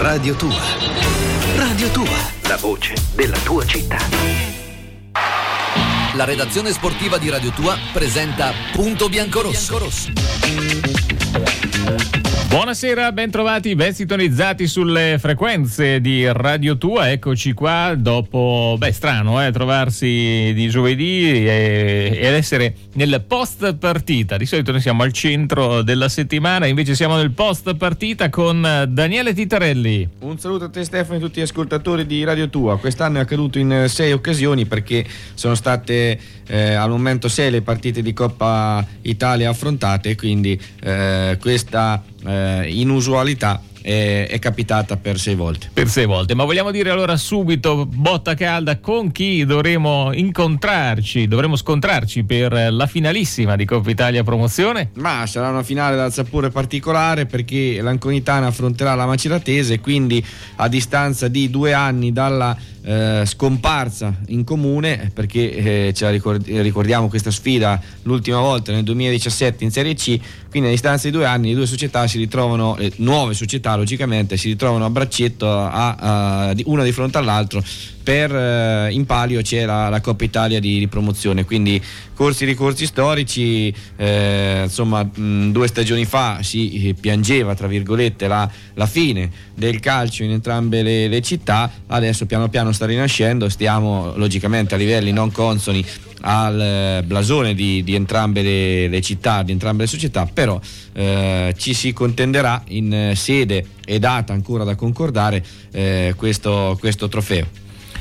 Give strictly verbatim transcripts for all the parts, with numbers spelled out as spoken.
Radio Tua. Radio Tua, la voce della tua città. La redazione sportiva di Radio Tua presenta Punto Biancorosso. Buonasera, ben trovati, ben sintonizzati sulle frequenze di Radio Tua. Eccoci qua dopo, beh strano eh, trovarsi di giovedì e, ed essere nel post partita. Di solito noi siamo al centro della settimana, invece siamo nel post partita con Daniele Titarelli. Un saluto a te Stefano e a tutti gli ascoltatori di Radio Tua. Quest'anno è accaduto in sei occasioni perché sono state eh, al momento sei le partite di Coppa Italia affrontate, quindi eh, questa eh, inusualità è, è capitata per sei volte. Per sei volte, ma vogliamo dire allora subito, botta calda, con chi dovremo incontrarci, dovremo scontrarci per la finalissima di Coppa Italia Promozione? Ma sarà una finale dal sapore particolare perché l'Anconitana affronterà la Maceratese, quindi a distanza di due anni dalla eh, scomparsa in comune, perché eh, ce la ricord- ricordiamo questa sfida l'ultima volta nel duemiladiciassette in Serie C, quindi a distanza di due anni le due società si ritrovano, eh, nuove società logicamente, si ritrovano a braccetto a, a, una di fronte all'altro. Per eh, in palio c'è la, la Coppa Italia di, di promozione, quindi corsi e ricorsi storici. Eh, insomma, mh, due stagioni fa si eh, piangeva tra virgolette la, la fine del calcio in entrambe le, le città. Adesso piano piano sta rinascendo, stiamo logicamente a livelli non consoni al eh, blasone di, di entrambe le, le città, di entrambe le società, però eh, ci si contenderà in eh, sede e data ancora da concordare eh, questo, questo trofeo.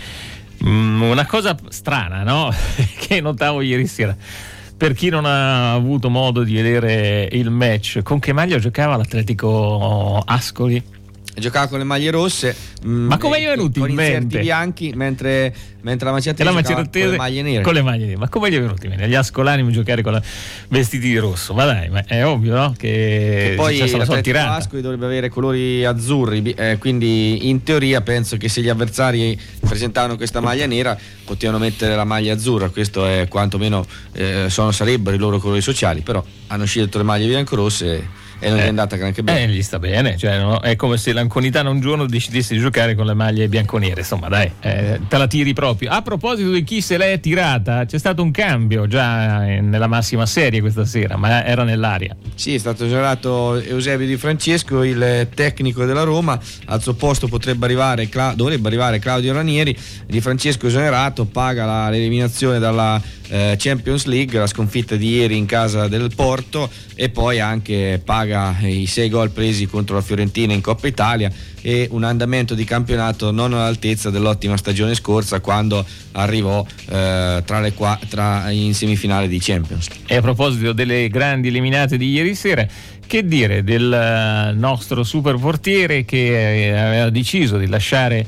Una cosa strana, no? Che notavo ieri sera. Per chi non ha avuto modo di vedere il match, con che maglia giocava l'Atletico Ascoli? Giocava con le maglie rosse, ma come gli è venuto con in mente? inserti bianchi, mentre, mentre la Maceratese la giocava Maceratese con le maglie nere. Con le maglie nere. Ma come gli è venuto in mente? Gli ascolani giocare con la vestiti di rosso? Ma dai, ma è ovvio, no? Che, che poi l'Atletico tirata. Ascoli dovrebbe avere colori azzurri, eh, quindi in teoria penso che se gli avversari presentavano questa maglia nera potevano mettere la maglia azzurra. Questo è quantomeno eh, sono, sarebbero i loro colori sociali, però hanno scelto le maglie biancorosse e non eh, è andata granché bene. Eh, gli sta bene, cioè, no? È come se l'Anconitana un giorno decidesse di giocare con le maglie bianconere, insomma dai, eh, te la tiri proprio. A proposito di chi se l'è tirata, c'è stato un cambio già nella massima serie questa sera, ma era nell'aria. Sì, è stato esonerato Eusebio Di Francesco, il tecnico della Roma. Al suo posto potrebbe arrivare, dovrebbe arrivare Claudio Ranieri. Di Francesco esonerato, paga la, l'eliminazione dalla eh, Champions League, la sconfitta di ieri in casa del Porto, e poi anche paga i sei gol presi contro la Fiorentina in Coppa Italia e un andamento di campionato non all'altezza dell'ottima stagione scorsa, quando arrivò eh, tra le qua, tra, in semifinale di Champions. E a proposito delle grandi eliminate di ieri sera, che dire del nostro super portiere che aveva deciso di lasciare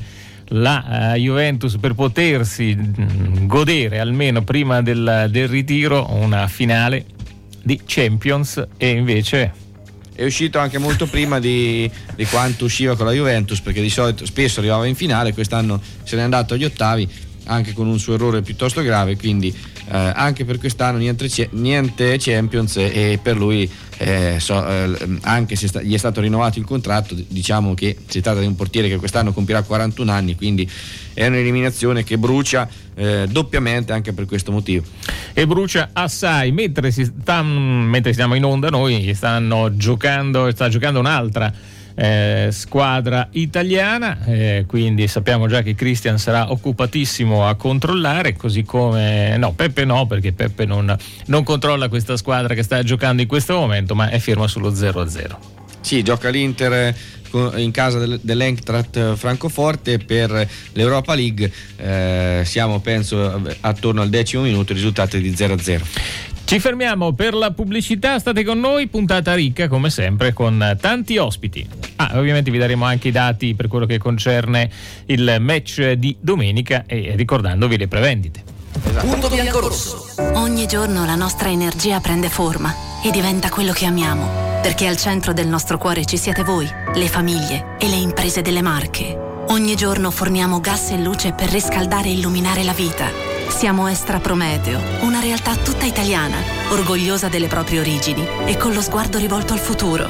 la uh, Juventus per potersi mh, godere almeno prima del, del ritiro una finale di Champions, e invece è uscito anche molto prima di, di quanto usciva con la Juventus, perché di solito spesso arrivava in finale, quest'anno se n'è andato agli ottavi anche con un suo errore piuttosto grave, quindi eh, anche per quest'anno niente, niente Champions, e per lui eh, so, eh, anche se sta, gli è stato rinnovato il contratto, diciamo che si tratta di un portiere che quest'anno compirà quarantuno anni, quindi è un'eliminazione che brucia eh, doppiamente anche per questo motivo. E brucia assai, mentre, si sta, mentre siamo in onda noi stanno giocando, sta giocando un'altra Eh, squadra italiana, eh, quindi sappiamo già che Christian sarà occupatissimo a controllare, così come no, Peppe no, perché Peppe non, non controlla questa squadra che sta giocando in questo momento, ma è ferma sullo zero a zero. Sì, gioca l'Inter in casa dell'Eintracht Francoforte per l'Europa League, eh, siamo penso attorno al decimo minuto, il risultato è di zero a zero. Ci fermiamo per la pubblicità, state con noi, puntata ricca come sempre con tanti ospiti. Ah, ovviamente vi daremo anche i dati per quello che concerne il match di domenica e ricordandovi le prevendite. Esatto. Punto Biancorosso. Ogni giorno la nostra energia prende forma e diventa quello che amiamo, perché al centro del nostro cuore ci siete voi, le famiglie e le imprese delle Marche. Ogni giorno forniamo gas e luce per riscaldare e illuminare la vita. Siamo Estra Prometeo, una realtà tutta italiana, orgogliosa delle proprie origini e con lo sguardo rivolto al futuro.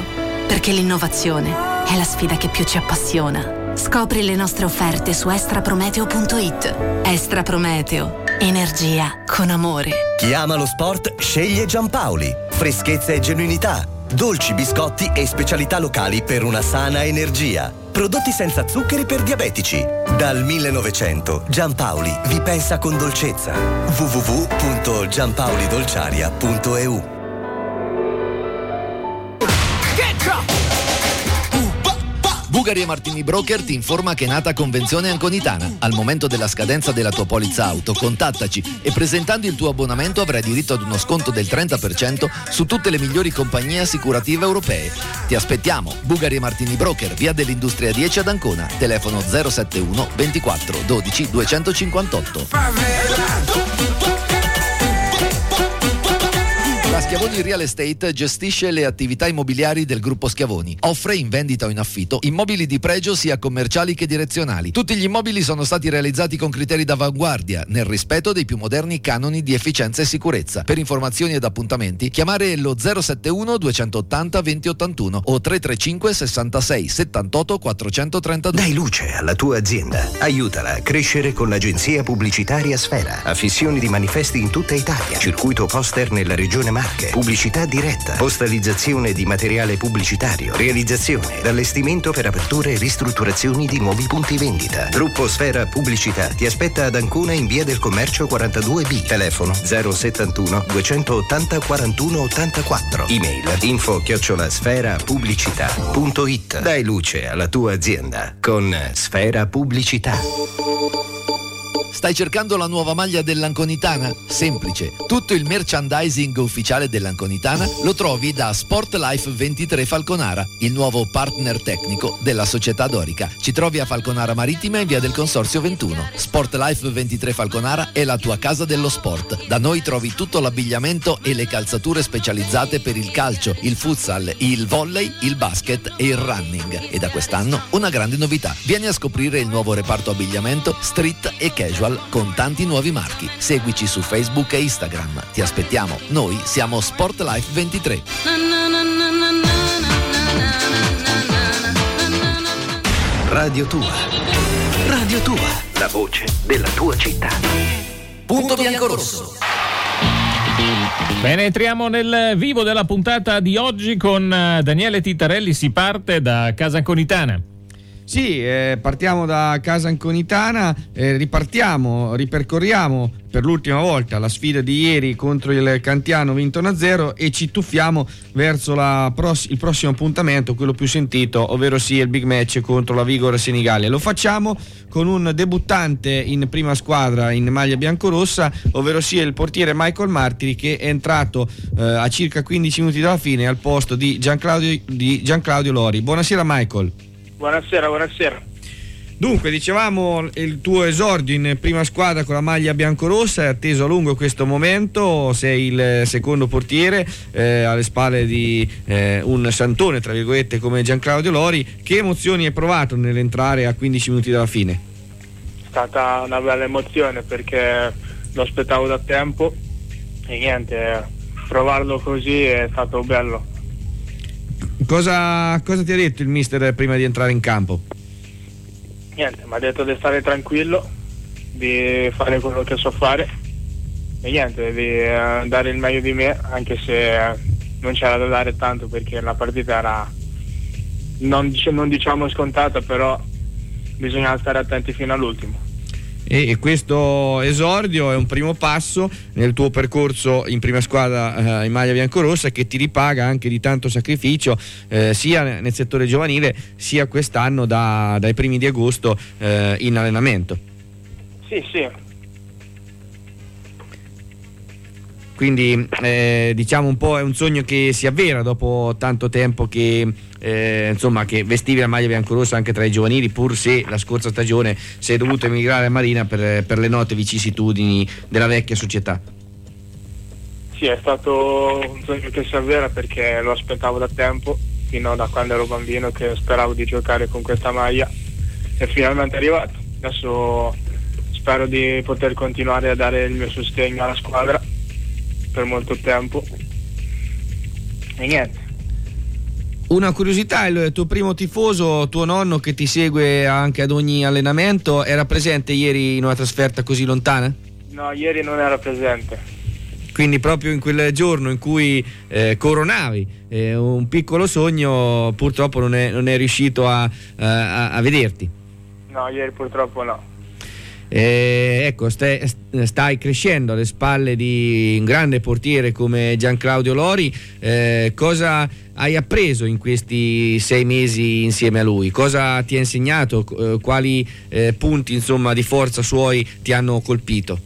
perché l'innovazione è la sfida che più ci appassiona. Scopri le nostre offerte su estraprometeo punto it. Estra Prometeo, energia con amore. Chi ama lo sport sceglie Giampaoli. Freschezza e genuinità, dolci, biscotti e specialità locali per una sana energia. Prodotti senza zuccheri per diabetici. Dal millenovecento Giampaoli vi pensa con dolcezza. w w w punto giampaolidolciaria punto e u. Bugari e Martini Broker ti informa che è nata Convenzione Anconitana. Al momento della scadenza della tua polizza auto, contattaci e presentando il tuo abbonamento avrai diritto ad uno sconto del trenta per cento su tutte le migliori compagnie assicurative europee. Ti aspettiamo. Bugari e Martini Broker, via dell'Industria dieci ad Ancona. Telefono zero sette uno ventiquattro dodici duecentocinquantotto. La Schiavoni Real Estate gestisce le attività immobiliari del gruppo Schiavoni. Offre in vendita o in affitto immobili di pregio sia commerciali che direzionali. Tutti gli immobili sono stati realizzati con criteri d'avanguardia, nel rispetto dei più moderni canoni di efficienza e sicurezza. Per informazioni ed appuntamenti chiamare lo zero sette uno duecentottanta venti ottantuno o tre tre cinque sessantasei settantotto quattrocentotrentadue. Dai luce alla tua azienda. Aiutala a crescere con l'agenzia pubblicitaria Sfera. Affissioni di manifesti in tutta Italia. Circuito poster nella regione Marche. Pubblicità diretta. Postalizzazione di materiale pubblicitario. Realizzazione ed allestimento per aperture e ristrutturazioni di nuovi punti vendita. Gruppo Sfera Pubblicità ti aspetta ad Ancona in via del Commercio quarantadue B. Telefono zero settantuno duecentottanta quarantuno ottantaquattro. Email info chiocciola sfera pubblicità punto it. Dai luce alla tua azienda con Sfera Pubblicità. Stai cercando la nuova maglia dell'Anconitana? Semplice. Tutto il merchandising ufficiale dell'Anconitana lo trovi da Sportlife ventitré Falconara, il nuovo partner tecnico della società dorica. Ci trovi a Falconara Marittima in via del Consorzio ventuno. Sportlife ventitré Falconara è la tua casa dello sport. Da noi trovi tutto l'abbigliamento e le calzature specializzate per il calcio, il futsal, il volley, il basket e il running. E da quest'anno una grande novità. Vieni a scoprire il nuovo reparto abbigliamento street e casual con tanti nuovi marchi. Seguici su Facebook e Instagram. Ti aspettiamo. Noi siamo Sportlife ventitré. Radio Tua. Radio Tua. La voce della tua città. Punto biancorosso. Bene, entriamo nel vivo della puntata di oggi con Daniele Tittarelli. Si parte da Casa Anconitana. Sì, eh, partiamo da Casa Anconitana, eh, ripartiamo, ripercorriamo per l'ultima volta la sfida di ieri contro il Cantiano vinto uno a zero e ci tuffiamo verso la pross- il prossimo appuntamento, quello più sentito, ovvero sia il big match contro la Vigor Senigallia. Lo facciamo con un debuttante in prima squadra in maglia biancorossa, ovvero sia il portiere Michael Martiri, che è entrato eh, a circa quindici minuti dalla fine al posto di Gianclaudio, di Gianclaudio Lori. Buonasera Michael. Buonasera, buonasera. Dunque, dicevamo il tuo esordio in prima squadra con la maglia biancorossa, è atteso a lungo questo momento, sei il secondo portiere eh, alle spalle di eh, un santone tra virgolette come Gianclaudio Lori. Che emozioni hai provato nell'entrare a quindici minuti dalla fine? È stata una bella emozione perché lo aspettavo da tempo e niente, provarlo così è stato bello. Cosa, cosa ti ha detto il mister prima di entrare in campo? Niente, mi ha detto di stare tranquillo, di fare quello che so fare e niente, di uh, dare il meglio di me, anche se uh, non c'era da dare tanto perché la partita era non, non diciamo scontata, però bisogna stare attenti fino all'ultimo. E questo esordio è un primo passo nel tuo percorso in prima squadra eh, in maglia biancorossa, che ti ripaga anche di tanto sacrificio eh, sia nel settore giovanile sia quest'anno da, dai primi di agosto eh, in allenamento. Sì, sì. Quindi eh, diciamo un po' è un sogno che si avvera dopo tanto tempo che eh, insomma che vestivi la maglia biancorossa anche tra i giovanili, pur se la scorsa stagione sei dovuto emigrare a Marina per, per le note vicissitudini della vecchia società. Sì, è stato un sogno che si avvera perché lo aspettavo da tempo, fino da quando ero bambino che speravo di giocare con questa maglia e finalmente è arrivato. Adesso spero di poter continuare a dare il mio sostegno alla squadra per molto tempo e niente. Una curiosità, il tuo primo tifoso, tuo nonno che ti segue anche ad ogni allenamento, era presente ieri in una trasferta così lontana? No, ieri non era presente. Quindi proprio in quel giorno in cui eh, coronavi eh, un piccolo sogno, purtroppo non è, non è riuscito a, a, a vederti. No, ieri purtroppo no. Eh, ecco, stai, stai crescendo alle spalle di un grande portiere come Gianclaudio Lori. Eh, cosa hai appreso in questi sei mesi insieme a lui? Cosa ti ha insegnato? Eh, quali eh, punti, insomma, di forza suoi ti hanno colpito?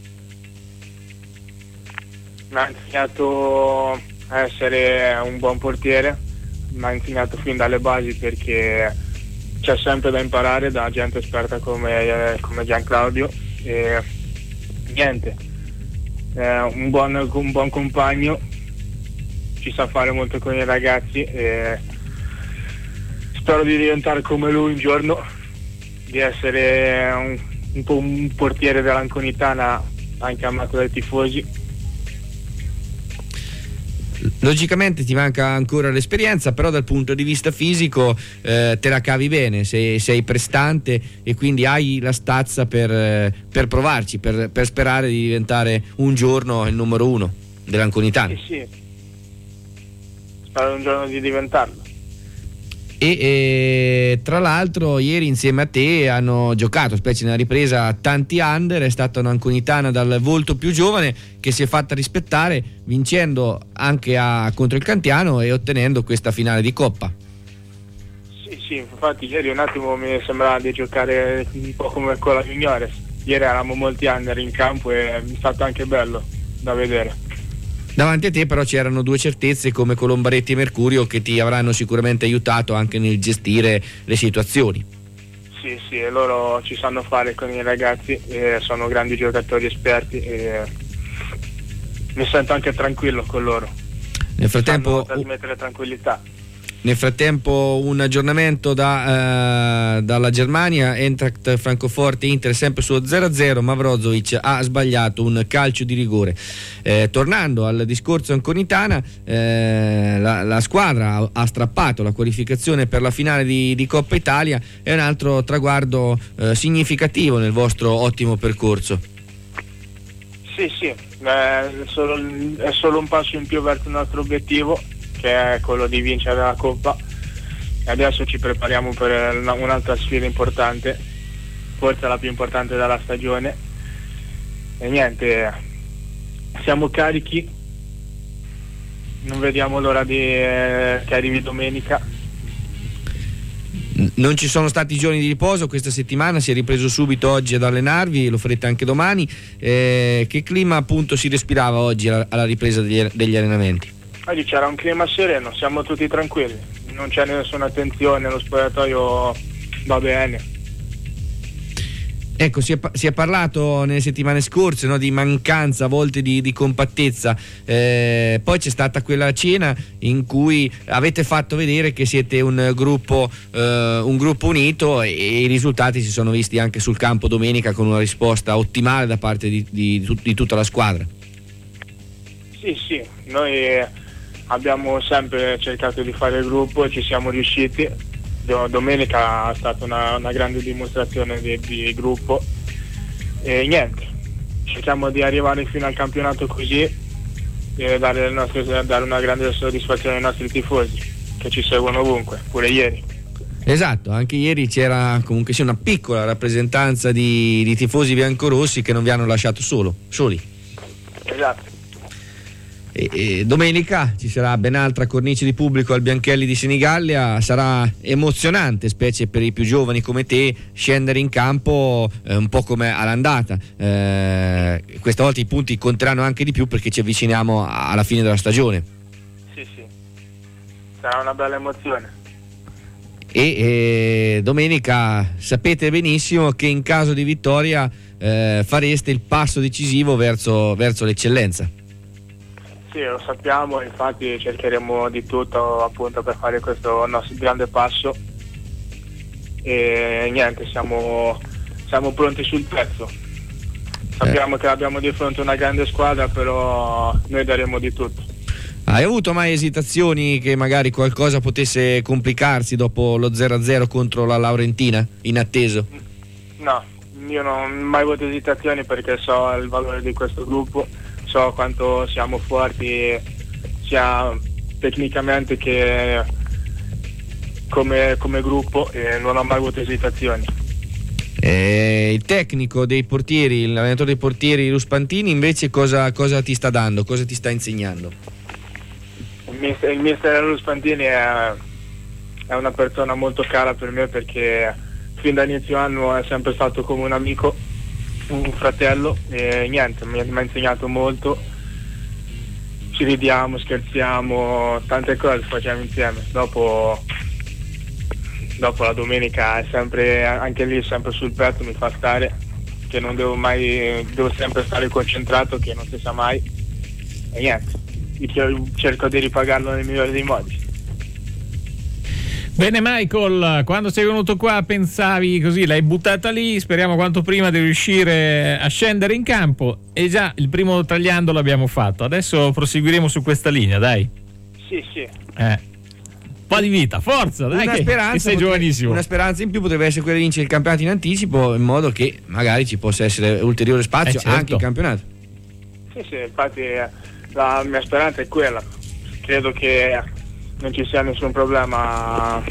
Mi ha insegnato a essere un buon portiere, mi ha insegnato fin dalle basi, perché c'è sempre da imparare da gente esperta come, come Gianclaudio, e niente, è un buon, un buon compagno, ci sa fare molto con i ragazzi, e spero di diventare come lui un giorno, di essere un, un po' un portiere dell'Anconitana anche amato dai tifosi. Logicamente ti manca ancora l'esperienza, però dal punto di vista fisico eh, te la cavi bene, sei, sei prestante e quindi hai la stazza per, eh, per provarci, per, per sperare di diventare un giorno il numero uno dell'Anconitana. Sì, sì, spero un giorno di diventarlo. E eh, tra l'altro ieri insieme a te hanno giocato, specie nella ripresa, tanti under. È stata un'Anconitana dal volto più giovane che si è fatta rispettare, vincendo anche a, contro il Cantiano e ottenendo questa finale di Coppa. Sì, sì, infatti ieri un attimo mi sembrava di giocare un po' come con la Juniores. Ieri eravamo molti under in campo e è stato anche bello da vedere. Davanti a te però c'erano due certezze come Colombaretti e Mercurio che ti avranno sicuramente aiutato anche nel gestire le situazioni. Sì, sì, e loro ci sanno fare con i ragazzi, e sono grandi giocatori esperti e mi sento anche tranquillo con loro. Nel frattempo, trasmettere tranquillità. Nel frattempo un aggiornamento da, uh, dalla Germania. Eintracht Francoforte Inter sempre su zero a zero, ma Brozovic ha sbagliato un calcio di rigore. Eh, tornando al discorso Anconitana, eh, la, la squadra ha, ha strappato la qualificazione per la finale di, di Coppa Italia, è un altro traguardo eh, significativo nel vostro ottimo percorso. Sì, sì, è solo, è solo un passo in più verso il nostro obiettivo, che è quello di vincere la Coppa, e adesso ci prepariamo per una, un'altra sfida importante, forse la più importante della stagione, e niente, siamo carichi, non vediamo l'ora di, eh, che arrivi domenica. Non ci sono stati giorni di riposo questa settimana, si è ripreso subito oggi ad allenarvi, lo farete anche domani. Eh, che clima appunto si respirava oggi alla, alla ripresa degli, degli allenamenti? Oggi c'era un clima sereno, siamo tutti tranquilli, non c'è nessuna tensione, lo spogliatoio va bene. Ecco, si è, si è parlato nelle settimane scorse, no, di mancanza a volte di, di compattezza, eh, poi c'è stata quella cena in cui avete fatto vedere che siete un gruppo, eh, un gruppo unito, e, e i risultati si sono visti anche sul campo domenica con una risposta ottimale da parte di, di, di tutta la squadra. Sì, sì, noi abbiamo sempre cercato di fare il gruppo e ci siamo riusciti. Domenica è stata una, una grande dimostrazione di, di gruppo, e niente, cerchiamo di arrivare fino al campionato così e dare, le nostre, dare una grande soddisfazione ai nostri tifosi che ci seguono ovunque, pure ieri. Esatto, anche ieri c'era comunque sia una piccola rappresentanza di, di tifosi biancorossi che non vi hanno lasciato solo, soli. Esatto. E, e domenica ci sarà ben altra cornice di pubblico al Bianchelli di Senigallia. Sarà emozionante, specie per i più giovani come te, scendere in campo eh, un po' come all'andata. Eh, questa volta i punti conteranno anche di più perché ci avviciniamo alla fine della stagione. Sì, sì, sarà una bella emozione. E eh, domenica sapete benissimo che in caso di vittoria eh, fareste il passo decisivo verso, verso l'eccellenza. Sì, lo sappiamo, infatti cercheremo di tutto appunto per fare questo nostro grande passo, e niente, siamo, siamo pronti sul pezzo. Sappiamo eh. che abbiamo di fronte una grande squadra, però noi daremo di tutto. Hai avuto mai esitazioni che magari qualcosa potesse complicarsi dopo lo zero a zero contro la Laurentina, inatteso? No, io non ho mai avuto esitazioni perché so il valore di questo gruppo, so quanto siamo forti sia tecnicamente che come, come gruppo, e non ho mai avuto esitazioni. Eh, il tecnico dei portieri, l'allenatore dei portieri Ruspantini invece cosa, cosa ti sta dando, cosa ti sta insegnando? Il mister, il mister Ruspantini è, è una persona molto cara per me, perché fin da inizio anno è sempre stato come un amico, un fratello, e niente, mi, mi ha insegnato molto. Ci ridiamo, scherziamo, tante cose facciamo insieme. Dopo dopo la domenica è sempre, anche lì sempre sul petto, mi fa stare che non devo mai, devo sempre stare concentrato, che non si sa mai, e niente, io cerco di ripagarlo nel migliore dei modi. Bene Michael, quando sei venuto qua pensavi così, l'hai buttata lì, speriamo quanto prima di riuscire a scendere in campo, e già il primo tagliando l'abbiamo fatto, adesso proseguiremo su questa linea, dai. Sì, sì. Eh. Un po' di vita, forza, dai, una che, speranza, che sei potrebbe, giovanissimo. Una speranza in più potrebbe essere quella di vincere il campionato in anticipo, in modo che magari ci possa essere ulteriore spazio eh certo. anche in campionato. Sì, sì, infatti la mia speranza è quella. Credo che non ci sia nessun problema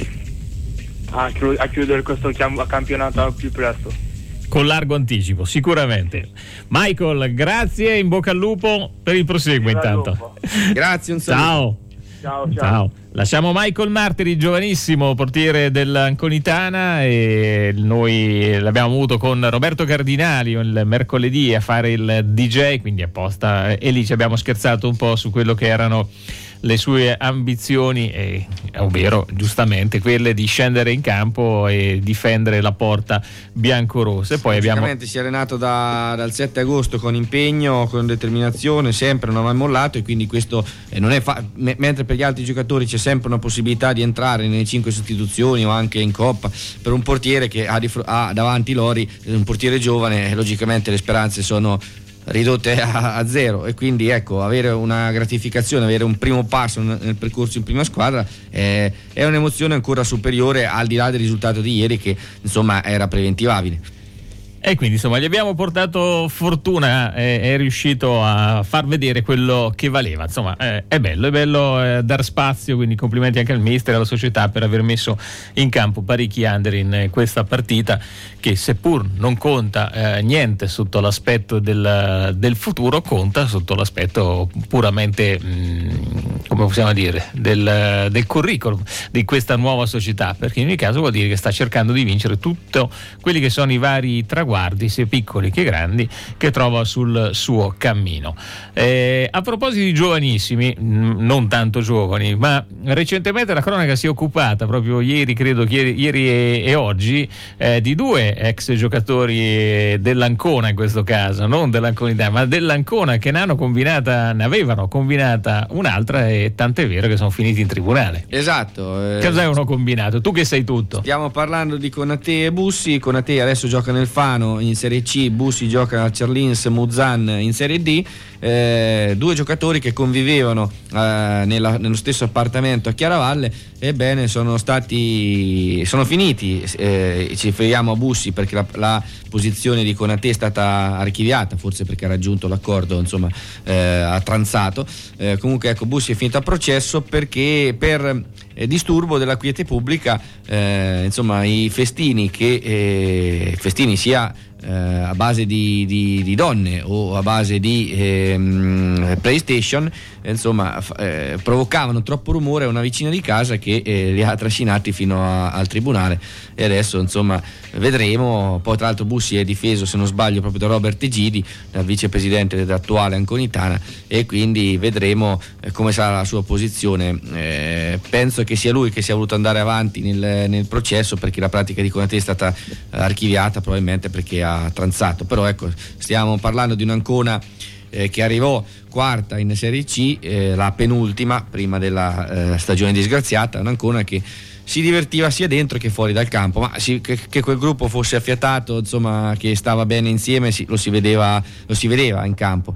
a, a chiudere questo campionato al più presto. Con largo anticipo, sicuramente. Michael, grazie, in bocca al lupo per il proseguo intanto. Grazie, un saluto. Ciao. Ciao, ciao. Ciao. Lasciamo Michael Martiri, giovanissimo portiere dell'Anconitana, e noi l'abbiamo avuto con Roberto Cardinali il mercoledì a fare il D J, quindi apposta, e lì ci abbiamo scherzato un po' su quello che erano le sue ambizioni, eh, ovvero giustamente quelle di scendere in campo e difendere la porta biancorossa. E poi abbiamo si è allenato da, dal sette agosto con impegno, con determinazione, sempre, non ha mai mollato, e quindi questo eh, non è fa- m- mentre per gli altri giocatori c'è sempre una possibilità di entrare nelle cinque sostituzioni o anche in coppa. Per un portiere che ha, di fr- ha davanti Lori, un portiere giovane, logicamente le speranze sono ridotte a, a zero, e quindi ecco, avere una gratificazione, avere un primo passo nel percorso in prima squadra eh, è un'emozione ancora superiore, al di là del risultato di ieri, che insomma era preventivabile. E quindi insomma gli abbiamo portato fortuna, eh, è riuscito a far vedere quello che valeva. Insomma eh, è bello, è bello eh, dar spazio, quindi complimenti anche al mister e alla società per aver messo in campo parecchi under in eh, questa partita, che seppur non conta eh, niente sotto l'aspetto del, del futuro, conta sotto l'aspetto puramente mh, come possiamo dire del, del curriculum di questa nuova società, perché in ogni caso vuol dire che sta cercando di vincere tutti quelli che sono i vari traguardi, sia piccoli che grandi, che trova sul suo cammino. Eh, a proposito di giovanissimi, non tanto giovani, ma recentemente la cronaca si è occupata, proprio ieri, credo ieri, ieri e, e oggi, eh, di due ex giocatori dell'Ancona, in questo caso, non dell'Anconità, ma dell'Ancona, che ne hanno combinata, ne avevano combinata un'altra, e tant'è vero che sono finiti in tribunale. Esatto. Eh, Cosa avevano combinato? Tu che sei tutto. Stiamo parlando di Konate e Bussi. Konate adesso gioca nel Fano in Serie C, Bussi gioca al Cerlins Muzan in Serie D. Eh, due giocatori che convivevano eh, nella, nello stesso appartamento a Chiaravalle, ebbene sono stati sono finiti, eh, ci riferiamo a Bussi perché la, la posizione di Konate è stata archiviata, forse perché ha raggiunto l'accordo, insomma eh, ha transato, eh, comunque ecco, Bussi è finito a processo perché per eh, disturbo della quiete pubblica, eh, insomma i festini che eh, festini sia Eh, a base di, di, di donne o a base di ehm, PlayStation, eh, insomma eh, provocavano troppo rumore a una vicina di casa che eh, li ha trascinati fino a, al tribunale, e adesso insomma vedremo. Poi tra l'altro Bussi è difeso, se non sbaglio, proprio da Robert Egidi, dal vicepresidente dell'attuale Anconitana, e quindi vedremo eh, come sarà la sua posizione. Eh, penso che sia lui che sia voluto andare avanti nel, nel processo, perché la pratica di Konate è stata archiviata, probabilmente perché ha transato. Però ecco, stiamo parlando di un'Ancona eh, che arrivò quarta in Serie C, eh, la penultima prima della eh, stagione disgraziata, un'Ancona che si divertiva sia dentro che fuori dal campo, ma si, che, che quel gruppo fosse affiatato, insomma che stava bene insieme, si, lo, si vedeva, lo si vedeva in campo.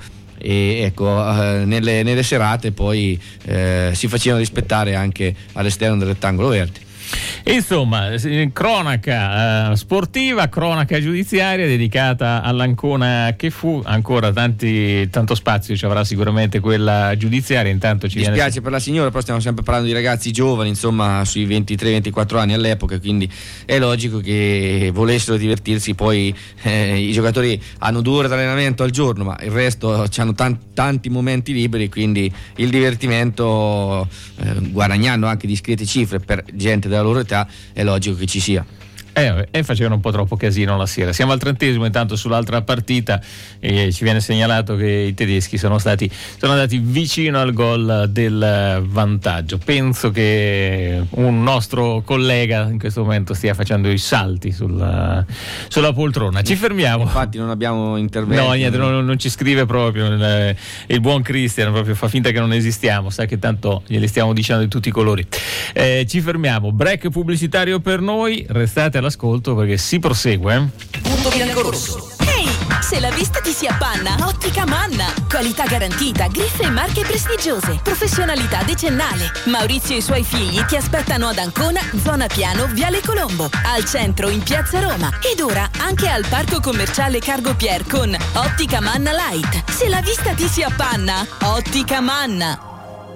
e ecco eh, nelle, nelle serate poi eh, si facevano rispettare anche all'esterno del rettangolo verde. Insomma, cronaca eh, sportiva, cronaca giudiziaria dedicata all'Ancona che fu, ancora tanti, tanto spazio ci avrà sicuramente quella giudiziaria. Intanto ci Mi dispiace viene... per la signora, però stiamo sempre parlando di ragazzi giovani, insomma sui ventitré ventiquattro anni all'epoca, quindi è logico che volessero divertirsi. Poi eh, i giocatori hanno due ore di allenamento al giorno, ma il resto hanno tanti, tanti momenti liberi, quindi il divertimento, eh, guadagnando anche discrete cifre per gente della loro età, è logico che ci sia. Eh, e facevano un po' troppo casino la sera. Siamo al trentesimo, intanto sull'altra partita e ci viene segnalato che i tedeschi sono stati sono andati vicino al gol del vantaggio. Penso che un nostro collega in questo momento stia facendo i salti sulla, sulla poltrona. Ci fermiamo. Infatti non abbiamo intervento. No, niente, non, non ci scrive proprio il, il buon Cristian, proprio fa finta che non esistiamo, sa che tanto glieli stiamo dicendo di tutti i colori. Eh, ci fermiamo, break pubblicitario per noi, restate all'ascolto perché si prosegue. Punto biancorosso. Ehi, se la vista ti si appanna, Ottica Manna. Qualità garantita, griffe e marche prestigiose, professionalità decennale. Maurizio e i suoi figli ti aspettano ad Ancona, zona Piano, Viale Colombo, al centro in Piazza Roma ed ora anche al parco commerciale Cargo Pier con Ottica Manna Light. Se la vista ti si appanna, Ottica Manna.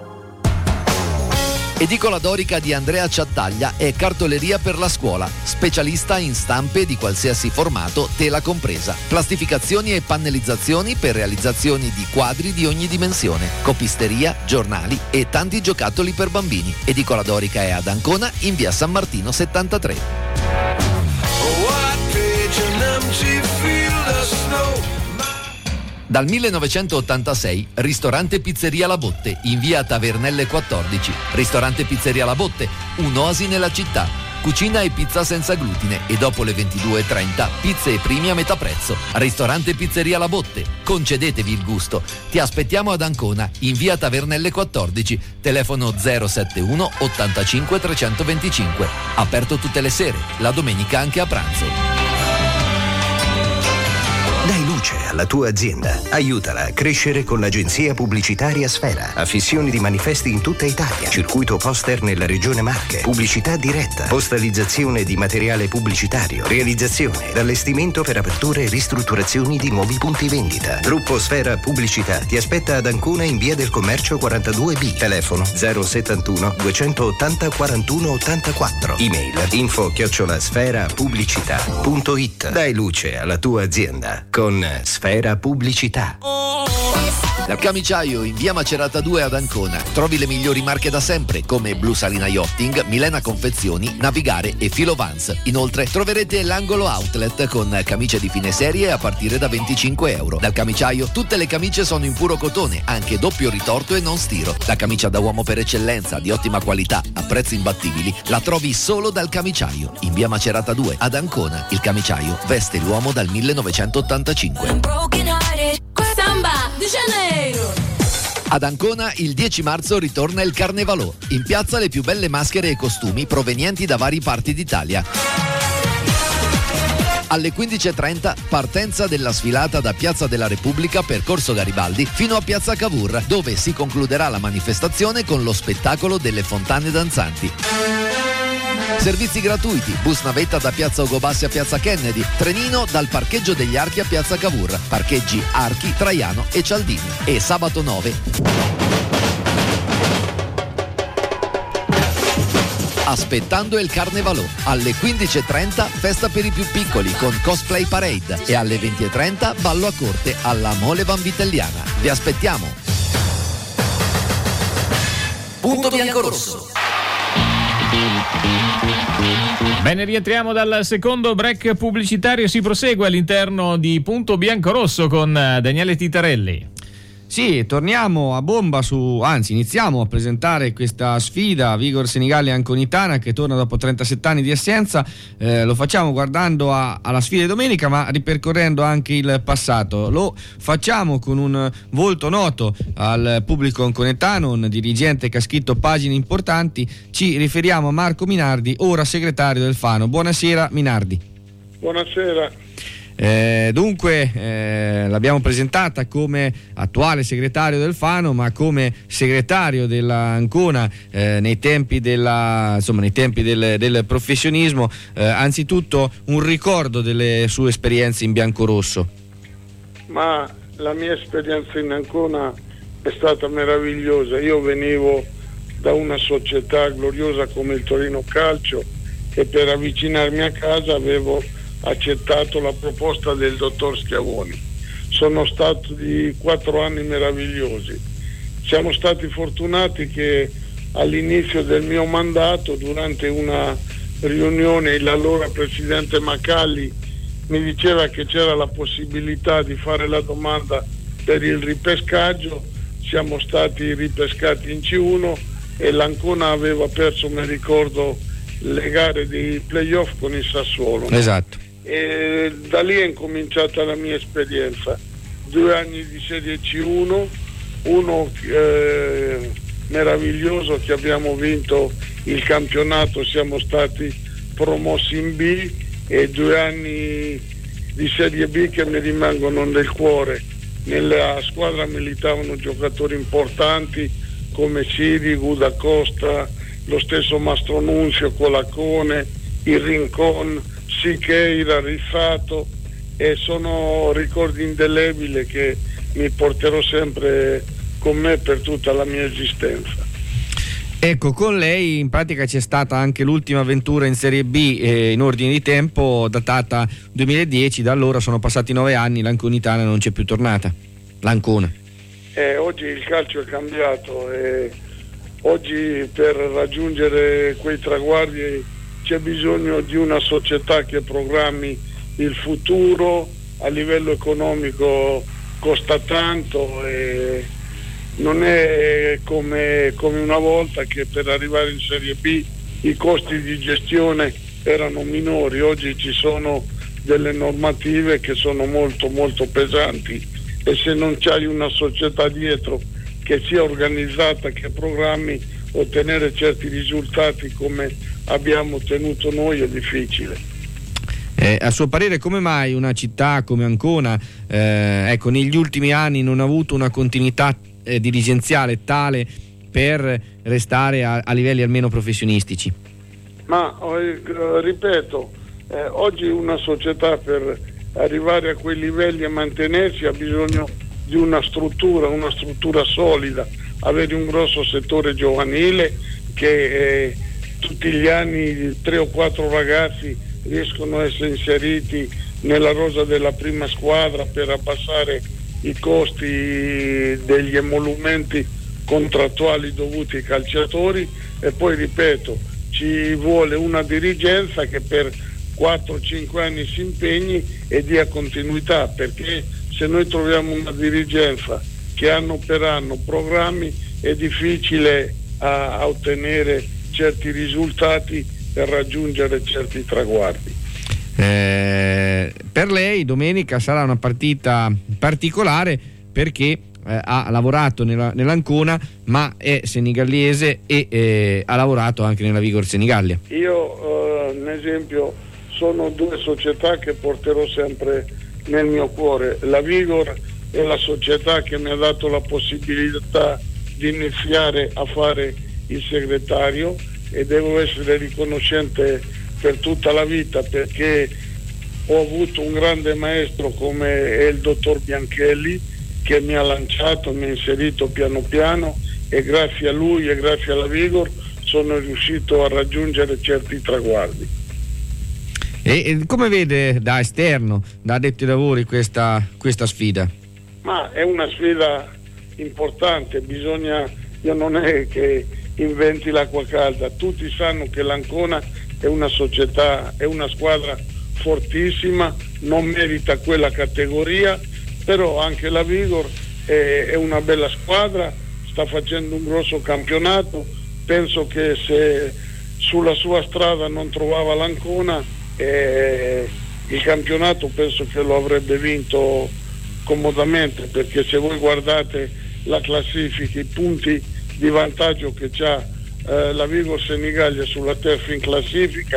Edicola Dorica di Andrea Ciattaglia è cartoleria per la scuola, specialista in stampe di qualsiasi formato, tela compresa, plastificazioni e pannellizzazioni per realizzazioni di quadri di ogni dimensione, copisteria, giornali e tanti giocattoli per bambini. Edicola Dorica è ad Ancona in via San Martino settantatré. Dal millenovecentottantasei, ristorante Pizzeria La Botte, in via Tavernelle quattordici. Ristorante Pizzeria La Botte, un'oasi nella città. Cucina e pizza senza glutine e dopo le ventidue e trenta, pizze e primi a metà prezzo. Ristorante Pizzeria La Botte, concedetevi il gusto. Ti aspettiamo ad Ancona, in via Tavernelle quattordici, telefono zero sette uno ottantacinque trecentoventicinque. Aperto tutte le sere, la domenica anche a pranzo. Dai luce alla tua azienda. Aiutala a crescere con l'agenzia pubblicitaria Sfera. Affissioni di manifesti in tutta Italia. Circuito poster nella regione Marche. Pubblicità diretta. Postalizzazione di materiale pubblicitario. Realizzazione. Allestimento per aperture e ristrutturazioni di nuovi punti vendita. Gruppo Sfera Pubblicità ti aspetta ad Ancona in via del Commercio quarantadue B. Telefono zero settantuno duecentottanta quarantuno ottantaquattro. Email info chiocciola sfera pubblicità punto it. Dai luce alla tua azienda con Sfera Pubblicità. Dal Camiciaio in via Macerata due ad Ancona trovi le migliori marche da sempre come Blu Salina Yachting, Milena Confezioni, Navigare e Filo Vans. Inoltre troverete l'angolo outlet con camicie di fine serie a partire da venticinque euro. Dal Camiciaio tutte le camicie sono in puro cotone, anche doppio ritorto e non stiro. La camicia da uomo per eccellenza, di ottima qualità, a prezzi imbattibili, la trovi solo dal Camiciaio in via Macerata due ad Ancona. Il Camiciaio veste l'uomo dal millenovecentottantacinque. Ad Ancona il dieci marzo ritorna il Carnevalò. In piazza le più belle maschere e costumi provenienti da varie parti d'Italia. Alle quindici e trenta partenza della sfilata da Piazza della Repubblica per Corso Garibaldi fino a Piazza Cavour, dove si concluderà la manifestazione con lo spettacolo delle fontane danzanti. Servizi gratuiti, bus navetta da Piazza Ugobassi a Piazza Kennedy, trenino dal parcheggio degli Archi a Piazza Cavour, parcheggi Archi, Traiano e Cialdini. E sabato nove aspettando il Carnevalò, alle quindici e trenta festa per i più piccoli con cosplay parade e alle venti e trenta ballo a corte alla Mole Vanvitelliana. Vi aspettiamo. Punto biancorosso. Bene, rientriamo dal secondo break pubblicitario, si prosegue all'interno di Punto Biancorosso con Daniele Titarelli. Sì, torniamo a bomba su, anzi iniziamo a presentare questa sfida Vigor Senigallia Anconitana che torna dopo trentasette anni di assenza. Eh, lo facciamo guardando a, alla sfida di domenica ma ripercorrendo anche il passato. Lo facciamo con un volto noto al pubblico anconetano, un dirigente che ha scritto pagine importanti. Ci riferiamo a Marco Minardi, ora segretario del Fano. Buonasera Minardi. Buonasera. Eh, dunque eh, l'abbiamo presentata come attuale segretario del Fano, ma come segretario dell'Ancona eh, nei tempi della insomma nei tempi del, del professionismo. Eh, anzitutto un ricordo delle sue esperienze in biancorosso. Ma la mia esperienza in Ancona è stata meravigliosa. Io venivo da una società gloriosa come il Torino Calcio e per avvicinarmi a casa avevo accettato la proposta del dottor Schiavoni. Sono stati quattro anni meravigliosi. Siamo stati fortunati che all'inizio del mio mandato, durante una riunione, l'allora presidente Macalli mi diceva che c'era la possibilità di fare la domanda per il ripescaggio. Siamo stati ripescati in C uno e l'Ancona aveva perso, mi ricordo, le gare di playoff con il Sassuolo. Esatto. E da lì è incominciata la mia esperienza. Due anni di Serie C uno, uno eh, meraviglioso che abbiamo vinto il campionato, siamo stati promossi in B, e due anni di Serie B che mi rimangono nel cuore. Nella squadra militavano giocatori importanti come Sirigu, Da Costa, lo stesso Mastro Nunzio, Colacone, il Rincon, Sicheira, Rizzato, e sono ricordi indelebili che mi porterò sempre con me per tutta la mia esistenza. Ecco, con lei in pratica c'è stata anche l'ultima avventura in Serie B eh, in ordine di tempo, datata duemiladieci, da allora sono passati nove anni, l'Anconitana non c'è più tornata, l'Ancona. Eh, oggi il calcio è cambiato e oggi per raggiungere quei traguardi c'è bisogno di una società che programmi il futuro. A livello economico costa tanto e non è come, come una volta che per arrivare in Serie B i costi di gestione erano minori. Oggi ci sono delle normative che sono molto molto pesanti e se non c'hai una società dietro che sia organizzata, che programmi, ottenere certi risultati come abbiamo ottenuto noi è difficile. Eh, a suo parere, come mai una città come Ancona eh, ecco, negli ultimi anni non ha avuto una continuità eh, dirigenziale tale per restare a, a livelli almeno professionistici? Ma eh, ripeto, eh, oggi una società per arrivare a quei livelli e mantenersi ha bisogno di una struttura, una struttura solida, avere un grosso settore giovanile che eh, tutti gli anni tre o quattro ragazzi riescono a essere inseriti nella rosa della prima squadra per abbassare i costi degli emolumenti contrattuali dovuti ai calciatori. E poi ripeto, ci vuole una dirigenza che per quattro cinque anni si impegni e dia continuità, perché se noi troviamo una dirigenza che anno per anno programmi è difficile a, a ottenere certi risultati per raggiungere certi traguardi. Eh, per lei domenica sarà una partita particolare perché eh, ha lavorato nella, nell'Ancona, ma è senegallese e eh, ha lavorato anche nella Vigor Senigallia. Io, eh, un esempio, sono due società che porterò sempre nel mio cuore. La Vigor è la società che mi ha dato la possibilità di iniziare a fare il segretario e devo essere riconoscente per tutta la vita, perché ho avuto un grande maestro come è il dottor Bianchelli, che mi ha lanciato, mi ha inserito piano piano, e grazie a lui e grazie alla Vigor sono riuscito a raggiungere certi traguardi. E, e come vede da esterno, da addetti ai lavori, questa, questa sfida? Ma è una sfida importante, bisogna, io non è che inventi l'acqua calda, tutti sanno che l'Ancona è una società, è una squadra fortissima, non merita quella categoria, però anche la Vigor è, è una bella squadra, sta facendo un grosso campionato. Penso che se sulla sua strada non trovava l'Ancona, eh, il campionato penso che lo avrebbe vinto comodamente, perché se voi guardate la classifica, i punti di vantaggio che c'ha eh, la Vigor Senigallia sulla terza in classifica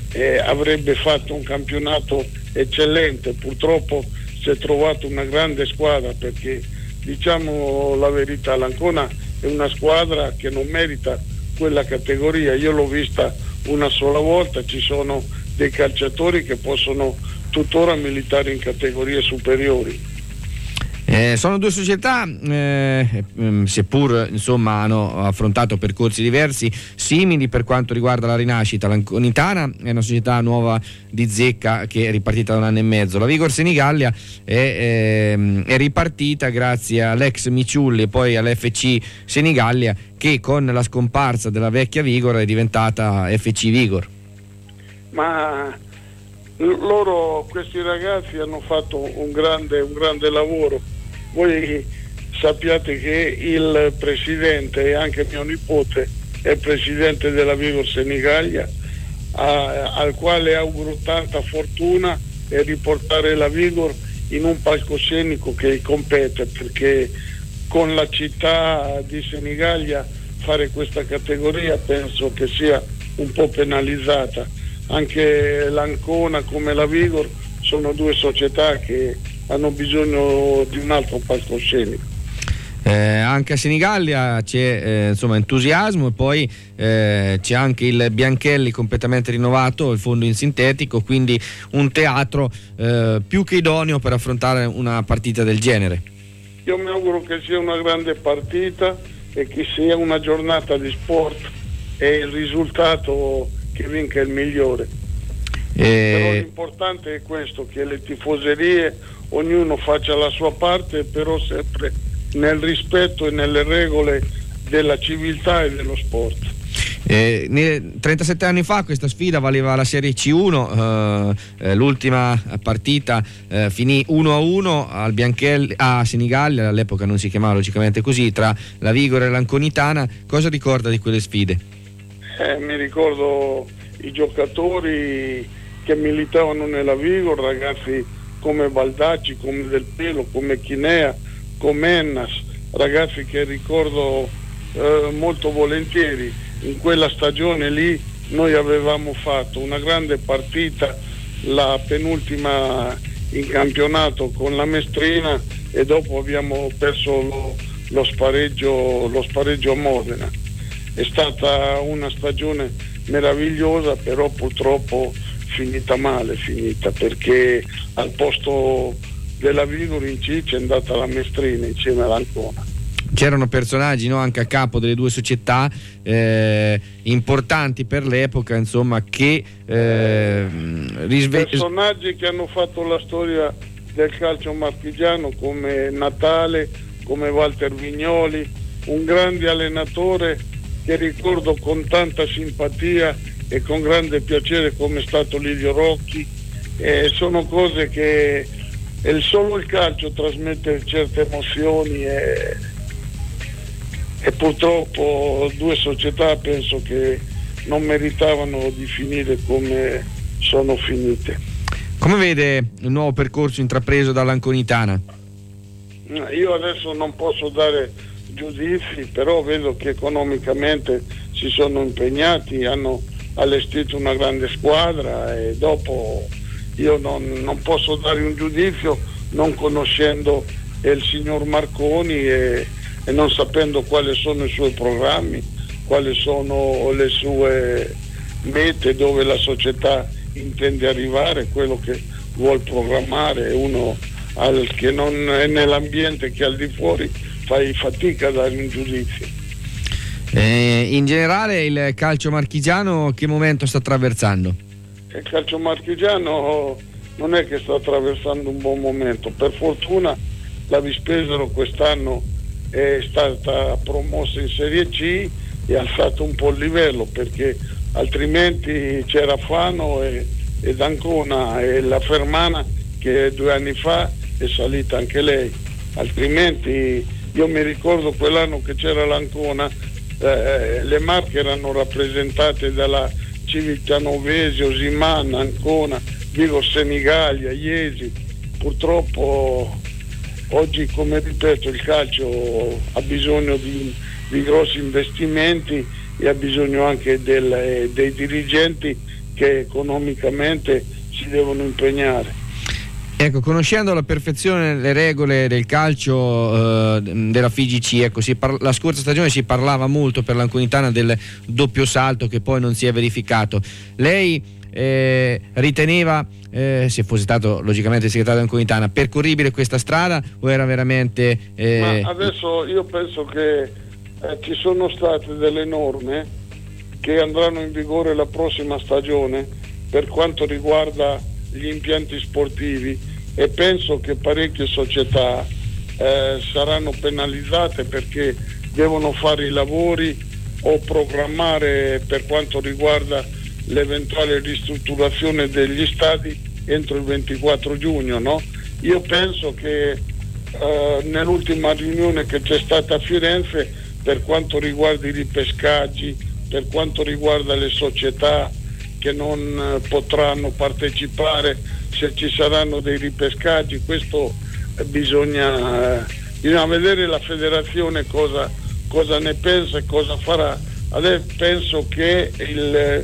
eh, avrebbe fatto un campionato eccellente. Purtroppo si è trovato una grande squadra, perché diciamo la verità, l'Ancona è una squadra che non merita quella categoria. Io l'ho vista una sola volta, ci sono dei calciatori che possono tuttora militare in categorie superiori. Eh, sono due società, eh, seppur insomma hanno affrontato percorsi diversi, simili per quanto riguarda la rinascita. L'Anconitana è una società nuova di zecca che è ripartita da un anno e mezzo. La Vigor Senigallia è, eh, è ripartita grazie all'ex Miciulli e poi all'F C Senigallia, che con la scomparsa della vecchia Vigor è diventata F C Vigor. Ma loro, questi ragazzi, hanno fatto un grande, un grande lavoro. Voi sappiate che il presidente e anche mio nipote è presidente della Vigor Senigallia, a, al quale auguro tanta fortuna e riportare la Vigor in un palcoscenico che compete, perché con la città di Senigallia fare questa categoria penso che sia un po' penalizzata. Anche l'Ancona come la Vigor sono due società che hanno bisogno di un altro palcoscenico. Eh, anche a Senigallia c'è eh, insomma entusiasmo, e poi eh, c'è anche il Bianchelli completamente rinnovato, il fondo in sintetico, quindi un teatro eh, più che idoneo per affrontare una partita del genere. Io mi auguro che sia una grande partita e che sia una giornata di sport e il risultato che vinca il migliore. Eh... Però l'importante è questo, che le tifoserie ognuno faccia la sua parte, però sempre nel rispetto e nelle regole della civiltà e dello sport. Eh, trentasette anni fa questa sfida valeva la Serie C uno, eh, l'ultima partita eh, finì uno a uno al Bianchelli, a Senigallia, all'epoca non si chiamava logicamente così, tra la Vigor e l'Anconitana. Cosa ricorda di quelle sfide? Eh, mi ricordo i giocatori che militavano nella Vigor, ragazzi come Baldacci, come Del Pelo, come Chinea, come Ennas, ragazzi che ricordo eh, molto volentieri. In quella stagione lì noi avevamo fatto una grande partita, la penultima in campionato con la Mestrina, e dopo abbiamo perso lo, lo spareggio, lo spareggio a Modena. È stata una stagione meravigliosa, però purtroppo finita male, finita perché al posto della Vigor in C c'è andata la Mestrina insieme all'Ancona. C'erano personaggi, no, anche a capo delle due società eh, importanti per l'epoca, insomma, che eh, risve- personaggi che hanno fatto la storia del calcio marchigiano, come Natale, come Walter Vignoli, un grande allenatore che ricordo con tanta simpatia e con grande piacere, come è stato Livio Rocchi. Eh, sono cose che il solo il calcio trasmette certe emozioni, e, e purtroppo due società penso che non meritavano di finire come sono finite. Come vede il nuovo percorso intrapreso dall'Anconitana? Io adesso non posso dare giudizi, però vedo che economicamente si sono impegnati, hanno allestito una grande squadra, e dopo io non, non posso dare un giudizio non conoscendo il signor Marconi e, e non sapendo quali sono i suoi programmi, quali sono le sue mete, dove la società intende arrivare, quello che vuol programmare. Uno al, che non è nell'ambiente, che è al di fuori, fai fatica a dare un giudizio. Eh, in generale il calcio marchigiano che momento sta attraversando? Il calcio marchigiano non è che sta attraversando un buon momento. Per fortuna la Vispesaro quest'anno è stata promossa in Serie C e ha alzato un po' il livello, perché altrimenti c'era Fano e, ed Ancona e la Fermana, che due anni fa è salita anche lei. Altrimenti io mi ricordo quell'anno che c'era l'Ancona, eh, le Marche erano rappresentate dalla Civitanova, Osiman, Ancona, Vigor Senigallia, Iesi. Purtroppo oggi, come ripeto, il calcio ha bisogno di, di grossi investimenti e ha bisogno anche del, dei dirigenti che economicamente si devono impegnare. Ecco, conoscendo alla perfezione le regole del calcio eh, della F I G C, ecco, si par- la scorsa stagione si parlava molto per l'Anconitana del doppio salto che poi non si è verificato. Lei eh, riteneva, eh, se fosse stato logicamente segretario dell'Anconitana, percorribile questa strada o era veramente... Eh... Ma adesso io penso che eh, ci sono state delle norme che andranno in vigore la prossima stagione per quanto riguarda gli impianti sportivi, e penso che parecchie società eh, saranno penalizzate perché devono fare i lavori o programmare per quanto riguarda l'eventuale ristrutturazione degli stadi entro il ventiquattro giugno, no? Io penso che eh, nell'ultima riunione che c'è stata a Firenze, per quanto riguarda i ripescaggi, per quanto riguarda le società che non eh, potranno partecipare se ci saranno dei ripescaggi, questo eh, bisogna, eh, bisogna vedere la federazione cosa, cosa ne pensa e cosa farà. Adesso penso che il eh,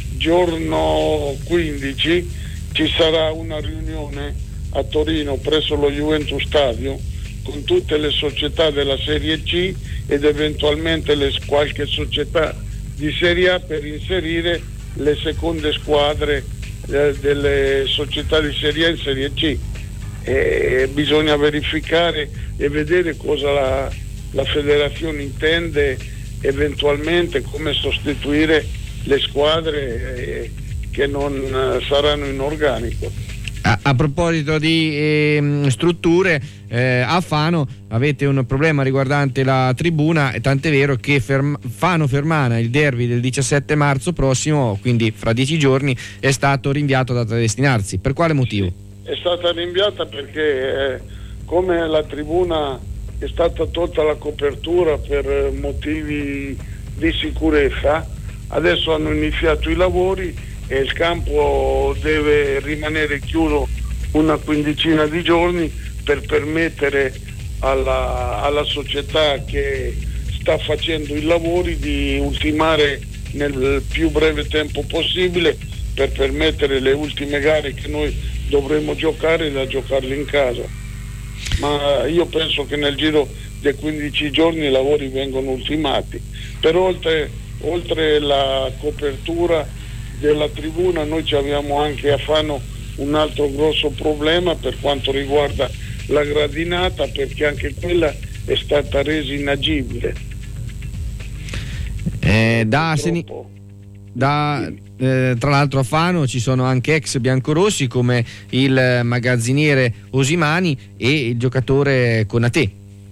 giorno quindici ci sarà una riunione a Torino presso lo Juventus Stadio con tutte le società della Serie C ed eventualmente le, qualche società di Serie A per inserire le seconde squadre eh, delle società di Serie A in Serie C. E bisogna verificare e vedere cosa la, la federazione intende eventualmente, come sostituire le squadre eh, che non eh, saranno in organico. A, a proposito di eh, strutture, eh, a Fano avete un problema riguardante la tribuna, tant'è vero che Ferm- Fano Fermana, il derby del diciassette marzo prossimo, quindi fra dieci giorni, è stato rinviato da destinarsi. Per quale motivo? Sì, è stata rinviata perché eh, come la tribuna è stata tolta la copertura per motivi di sicurezza, adesso hanno iniziato i lavori e il campo deve rimanere chiuso una quindicina di giorni per permettere alla, alla società che sta facendo i lavori di ultimare nel più breve tempo possibile per permettere le ultime gare che noi dovremo giocare da giocarle in casa. Ma io penso che nel giro dei quindici giorni i lavori vengono ultimati. Per oltre, oltre la copertura della tribuna, noi ci abbiamo anche a Fano un altro grosso problema per quanto riguarda la gradinata, perché anche quella è stata resa inagibile. Eh, da Seni- da, eh, tra l'altro a Fano ci sono anche ex biancorossi come il magazziniere Osimani e il giocatore Konate.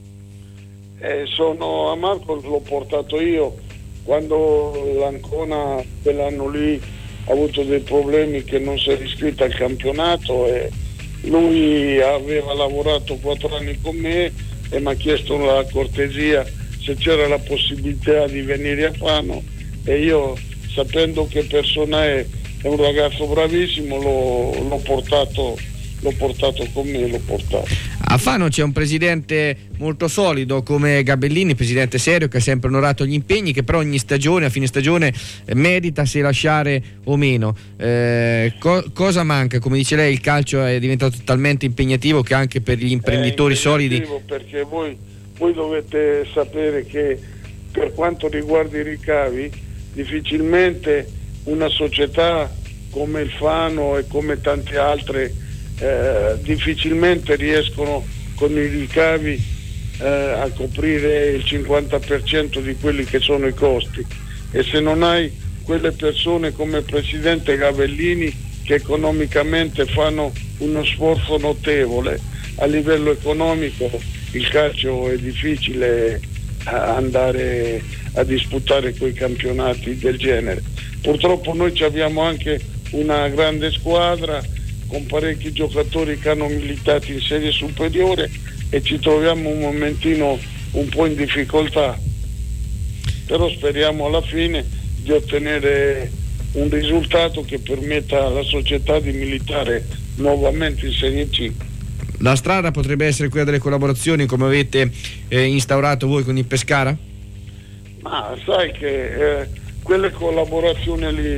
Eh, sono a Marco, l'ho portato io quando l'Ancona quell'anno lì ha avuto dei problemi che non si è iscritto al campionato, e lui aveva lavorato quattro anni con me e mi ha chiesto la cortesia se c'era la possibilità di venire a Fano, e io, sapendo che persona è, è un ragazzo bravissimo, l'ho, l'ho portato l'ho portato con me, l'ho portato. A Fano c'è un presidente molto solido come Gabellini, presidente serio che ha sempre onorato gli impegni, che però ogni stagione, a fine stagione, eh, medita se lasciare o meno. Eh, co- cosa manca? Come dice lei, il calcio è diventato talmente impegnativo che anche per gli imprenditori solidi... Perché voi, voi dovete sapere che per quanto riguarda i ricavi, difficilmente una società come il Fano e come tante altre Eh, difficilmente riescono con i ricavi eh, a coprire il cinquanta per cento di quelli che sono i costi, e se non hai quelle persone come il presidente Gabellini che economicamente fanno uno sforzo notevole a livello economico, il calcio è difficile andare a disputare quei campionati del genere. Purtroppo noi ci abbiamo anche una grande squadra con parecchi giocatori che hanno militato in serie superiore e ci troviamo un momentino un po' in difficoltà, però speriamo alla fine di ottenere un risultato che permetta alla società di militare nuovamente in Serie C. La strada potrebbe essere quella delle collaborazioni come avete eh, instaurato voi con il Pescara? Ma sai che eh, quelle collaborazioni lì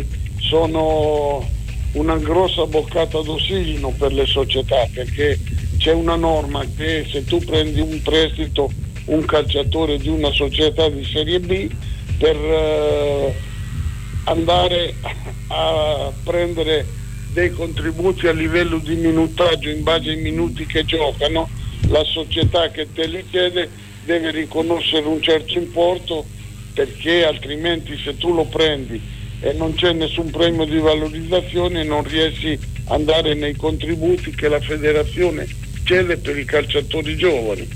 sono una grossa boccata d'ossigeno per le società, perché c'è una norma che se tu prendi un prestito un calciatore di una società di Serie B, per eh, andare a prendere dei contributi a livello di minutaggio in base ai minuti che giocano, la società che te li chiede deve riconoscere un certo importo, perché altrimenti se tu lo prendi e non c'è nessun premio di valorizzazione non riesci ad andare nei contributi che la federazione chiede per i calciatori giovani.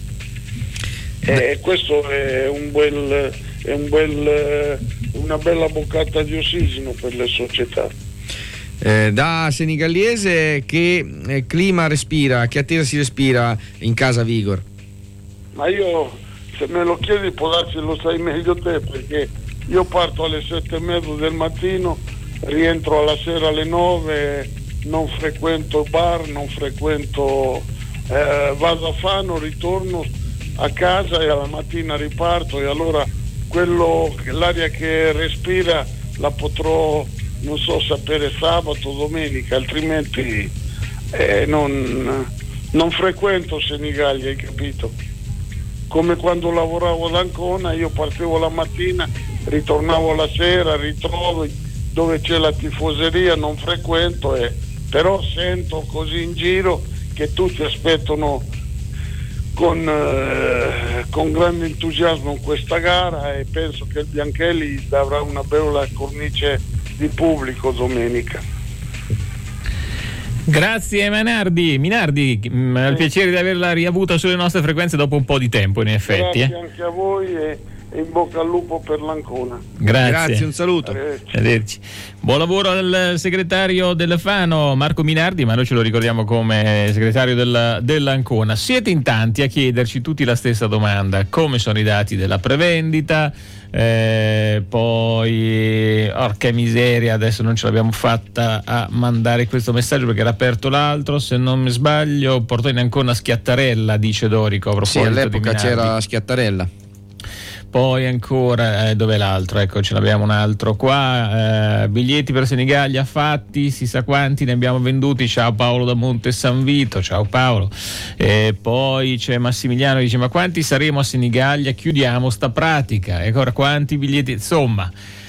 E questo è un bel, è un bel, una bella boccata di ossigeno per le società. Eh, da senegallese, che eh, clima respira, che attesa si respira in casa Vigor? Ma io, se me lo chiedi, può darsi lo sai meglio te, perché io parto alle sette e mezzo del mattino, rientro alla sera alle nove, non frequento bar, non frequento, eh, vado a Fano, ritorno a casa e alla mattina riparto, e allora quello, l'aria che respira la potrò, non so, sapere sabato o domenica, altrimenti eh, non, non frequento Senigallia, hai capito? Come quando lavoravo ad Ancona, io partivo la mattina, ritornavo la sera, ritrovo dove c'è la tifoseria, non frequento, eh, però sento così in giro che tutti aspettano con, eh, con grande entusiasmo questa gara, e penso che il Bianchelli avrà una bella cornice di pubblico domenica. Grazie Minardi, Minardi, mh, è un piacere di averla riavuta sulle nostre frequenze dopo un po' di tempo, in effetti. Grazie eh. anche a voi e, e in bocca al lupo per l'Ancona. Grazie. Grazie, un saluto. Arrivederci. Arrivederci. Buon lavoro al segretario del Fano Marco Minardi, ma noi ce lo ricordiamo come segretario del, dell'Ancona. Siete in tanti a chiederci tutti la stessa domanda: come sono i dati della prevendita? Eh, poi orca miseria, adesso non ce l'abbiamo fatta a mandare questo messaggio perché era aperto l'altro, se non mi sbaglio portò in Ancona Schiattarella, dice Dorico a proposito. Sì, all'epoca di c'era Schiattarella. Poi ancora, eh, dov'è l'altro? Ecco, ce l'abbiamo un altro qua. Eh, biglietti per Senigallia fatti, si sa quanti ne abbiamo venduti. Ciao Paolo da Monte San Vito, ciao Paolo. E poi c'è Massimiliano che dice: ma quanti saremo a Senigallia? Chiudiamo sta pratica. Ecco, quanti biglietti? Insomma,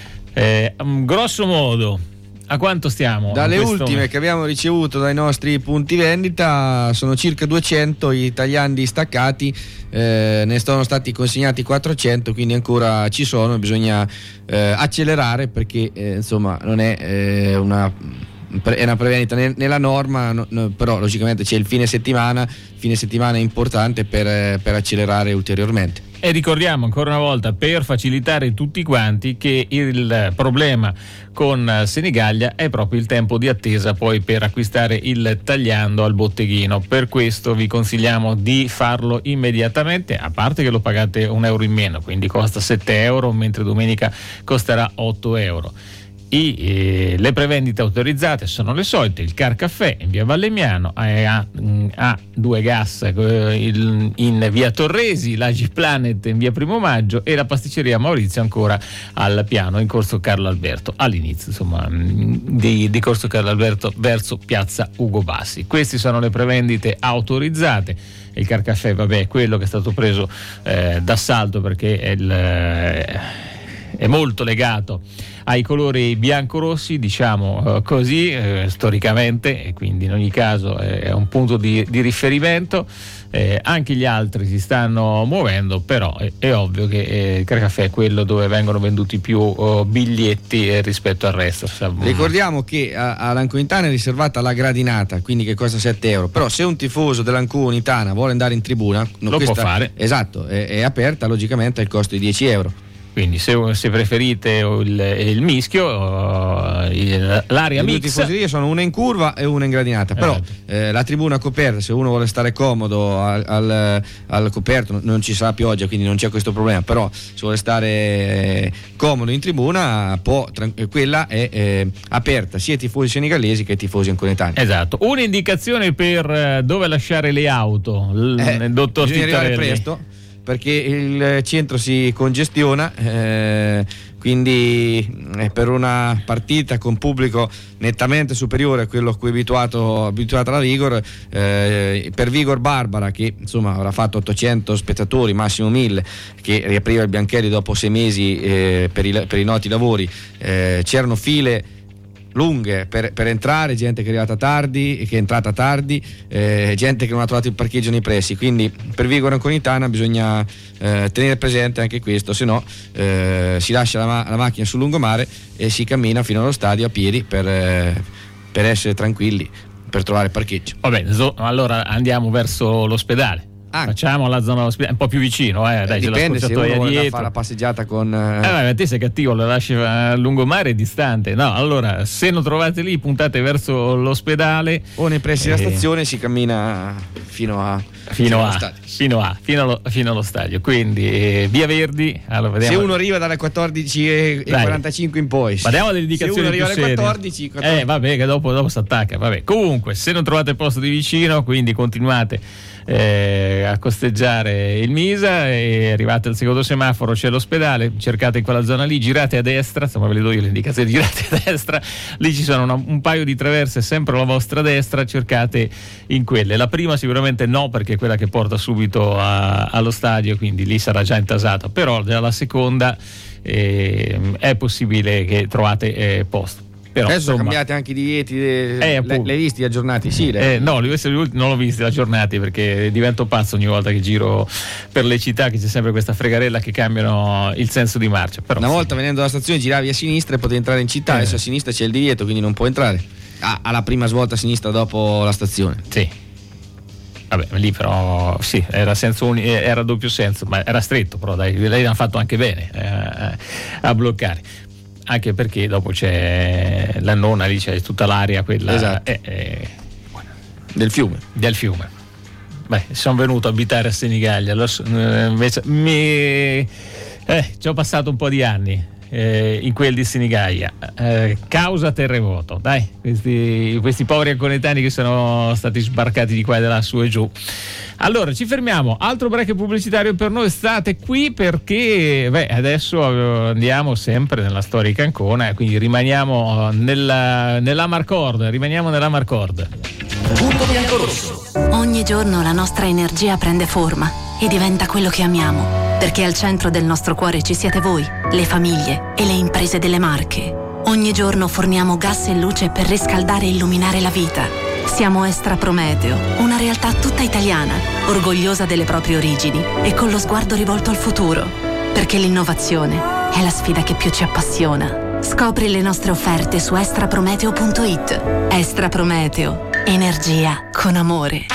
eh, grosso modo, a quanto stiamo? Dalle ultime momento? che abbiamo ricevuto dai nostri punti vendita sono circa duecento i tagliandi staccati, eh, ne sono stati consegnati quattrocento, quindi ancora ci sono, bisogna eh, accelerare perché eh, insomma non è eh, una, è una prevendita nella norma, no, no, però logicamente c'è il fine settimana, fine settimana importante per, per accelerare ulteriormente. E ricordiamo ancora una volta, per facilitare tutti quanti, che il problema con Senigallia è proprio il tempo di attesa poi per acquistare il tagliando al botteghino. Per questo vi consigliamo di farlo immediatamente, a parte che lo pagate un euro in meno, quindi costa sette euro, mentre domenica costerà otto euro. I, eh, le prevendite autorizzate sono le solite: il Car Caffè in via Valemiano, a, a due gas eh, il, in via Torresi, la G-Planet in via Primo Maggio e la pasticceria Maurizio ancora al piano in corso Carlo Alberto, all'inizio insomma di, di corso Carlo Alberto verso piazza Ugo Bassi. Queste sono le prevendite autorizzate. Il Car Caffè, vabbè, è quello che è stato preso eh, d'assalto perché è, il, eh, è molto legato ai colori bianco-rossi, diciamo eh, così, eh, storicamente, e quindi in ogni caso eh, è un punto di, di riferimento. Eh, anche gli altri si stanno muovendo, però è, è ovvio che eh, il Car Caffè è quello dove vengono venduti più oh, biglietti eh, rispetto al resto. Ricordiamo che a, all'Anconitana è riservata la gradinata, quindi che costa sette euro, però se un tifoso dell'Anconitana vuole andare in tribuna, no, lo questa, può fare. Esatto, è, è aperta logicamente al costo di dieci euro. Quindi se, se preferite il, il mischio, il, l'area le mix, due tifoserie sono una in curva e una in gradinata, però eh, la tribuna coperta, se uno vuole stare comodo al, al, al coperto, non ci sarà pioggia quindi non c'è questo problema, però se vuole stare eh, comodo in tribuna può, quella è eh, aperta sia ai tifosi senegalesi che ai tifosi anconetani. Esatto. Un'indicazione per dove lasciare le auto, eh, il dottor bisogna arrivare Tittarelli. presto. perché il centro si congestiona, eh, quindi eh, per una partita con pubblico nettamente superiore a quello a cui è abituato, abituata la Vigor, eh, per Vigor Barbara, che insomma avrà fatto ottocento spettatori, massimo mille, che riapriva il Bianchelli dopo sei mesi eh, per, i, per i noti lavori, eh, c'erano file lunghe per, per entrare, gente che è arrivata tardi, che è entrata tardi, eh, gente che non ha trovato il parcheggio nei pressi, quindi per Vigor Anconitana bisogna eh, tenere presente anche questo, se no eh, si lascia la, ma- la macchina sul lungomare e si cammina fino allo stadio a piedi per, eh, per essere tranquilli, per trovare parcheggio. Va bene, so, allora andiamo verso l'ospedale. Ah. Facciamo la zona ospedale, un po' più vicino, eh. Dai, dipende c'è la se uno vuole dietro. fare la passeggiata con eh... Eh, ma te sei cattivo, lo lasci a lungomare, è distante. No, allora se non trovate lì, puntate verso l'ospedale o nei pressi della eh... stazione, si cammina fino a fino a fino a fino allo, fino allo stadio. Quindi eh, Via Verdi. Allora, vediamo. Se uno arriva dalle quattordici e quarantacinque in poi, ma diamo delle indicazioni. Se uno arriva alle quattordici, quattordici eh vabbè, che dopo, dopo si attacca. Vabbè, comunque se non trovate posto di vicino, quindi continuate Eh, a costeggiare il Misa e arrivate al secondo semaforo, c'è l'ospedale, cercate in quella zona lì, girate a destra, insomma ve le do io le indicazioni, girate a destra, lì ci sono una, un paio di traverse sempre alla vostra destra, cercate in quelle. La prima sicuramente no, perché è quella che porta subito a, allo stadio, quindi lì sarà già intasato, però già la seconda eh, è possibile che trovate eh, posto. Però, adesso insomma, cambiate anche i divieti, eh, le, le visti aggiornati? Sì, eh, no, non l'ho visti aggiornati perché divento pazzo ogni volta che giro per le città, che c'è sempre questa fregarella che cambiano il senso di marcia. Però, una sì. volta venendo dalla stazione giravi a sinistra e potevi entrare in città, eh. adesso a sinistra c'è il divieto, quindi non può entrare ah, alla prima svolta a sinistra dopo la stazione. Sì. Vabbè, lì però sì, era, senso uni- era doppio senso, ma era stretto, però dai, lei l'ha fatto anche bene eh, a bloccare. Anche perché dopo c'è la nonna, lì c'è tutta l'area quella esatto. eh, eh, del fiume del fiume. Beh, sono venuto a abitare a Senigallia, lo, eh, invece mi eh, ci ho passato un po' di anni eh, in quel di Senigallia, eh, causa terremoto, dai, questi, questi poveri anconetani che sono stati sbarcati di qua e da là, su e giù. Allora ci fermiamo, altro break pubblicitario per noi, state qui perché beh, adesso andiamo sempre nella storica Ancona, quindi rimaniamo nella, nella Marcord, rimaniamo nella Marcord. Punto bianco rosso. Ogni giorno la nostra energia prende forma e diventa quello che amiamo, perché al centro del nostro cuore ci siete voi, le famiglie e le imprese delle Marche. Ogni giorno forniamo gas e luce per riscaldare e illuminare la vita. Siamo Estra Prometeo, una realtà tutta italiana, orgogliosa delle proprie origini e con lo sguardo rivolto al futuro, perché l'innovazione è la sfida che più ci appassiona. Scopri le nostre offerte su extra prometeo punto it. Estra Prometeo, energia con amore.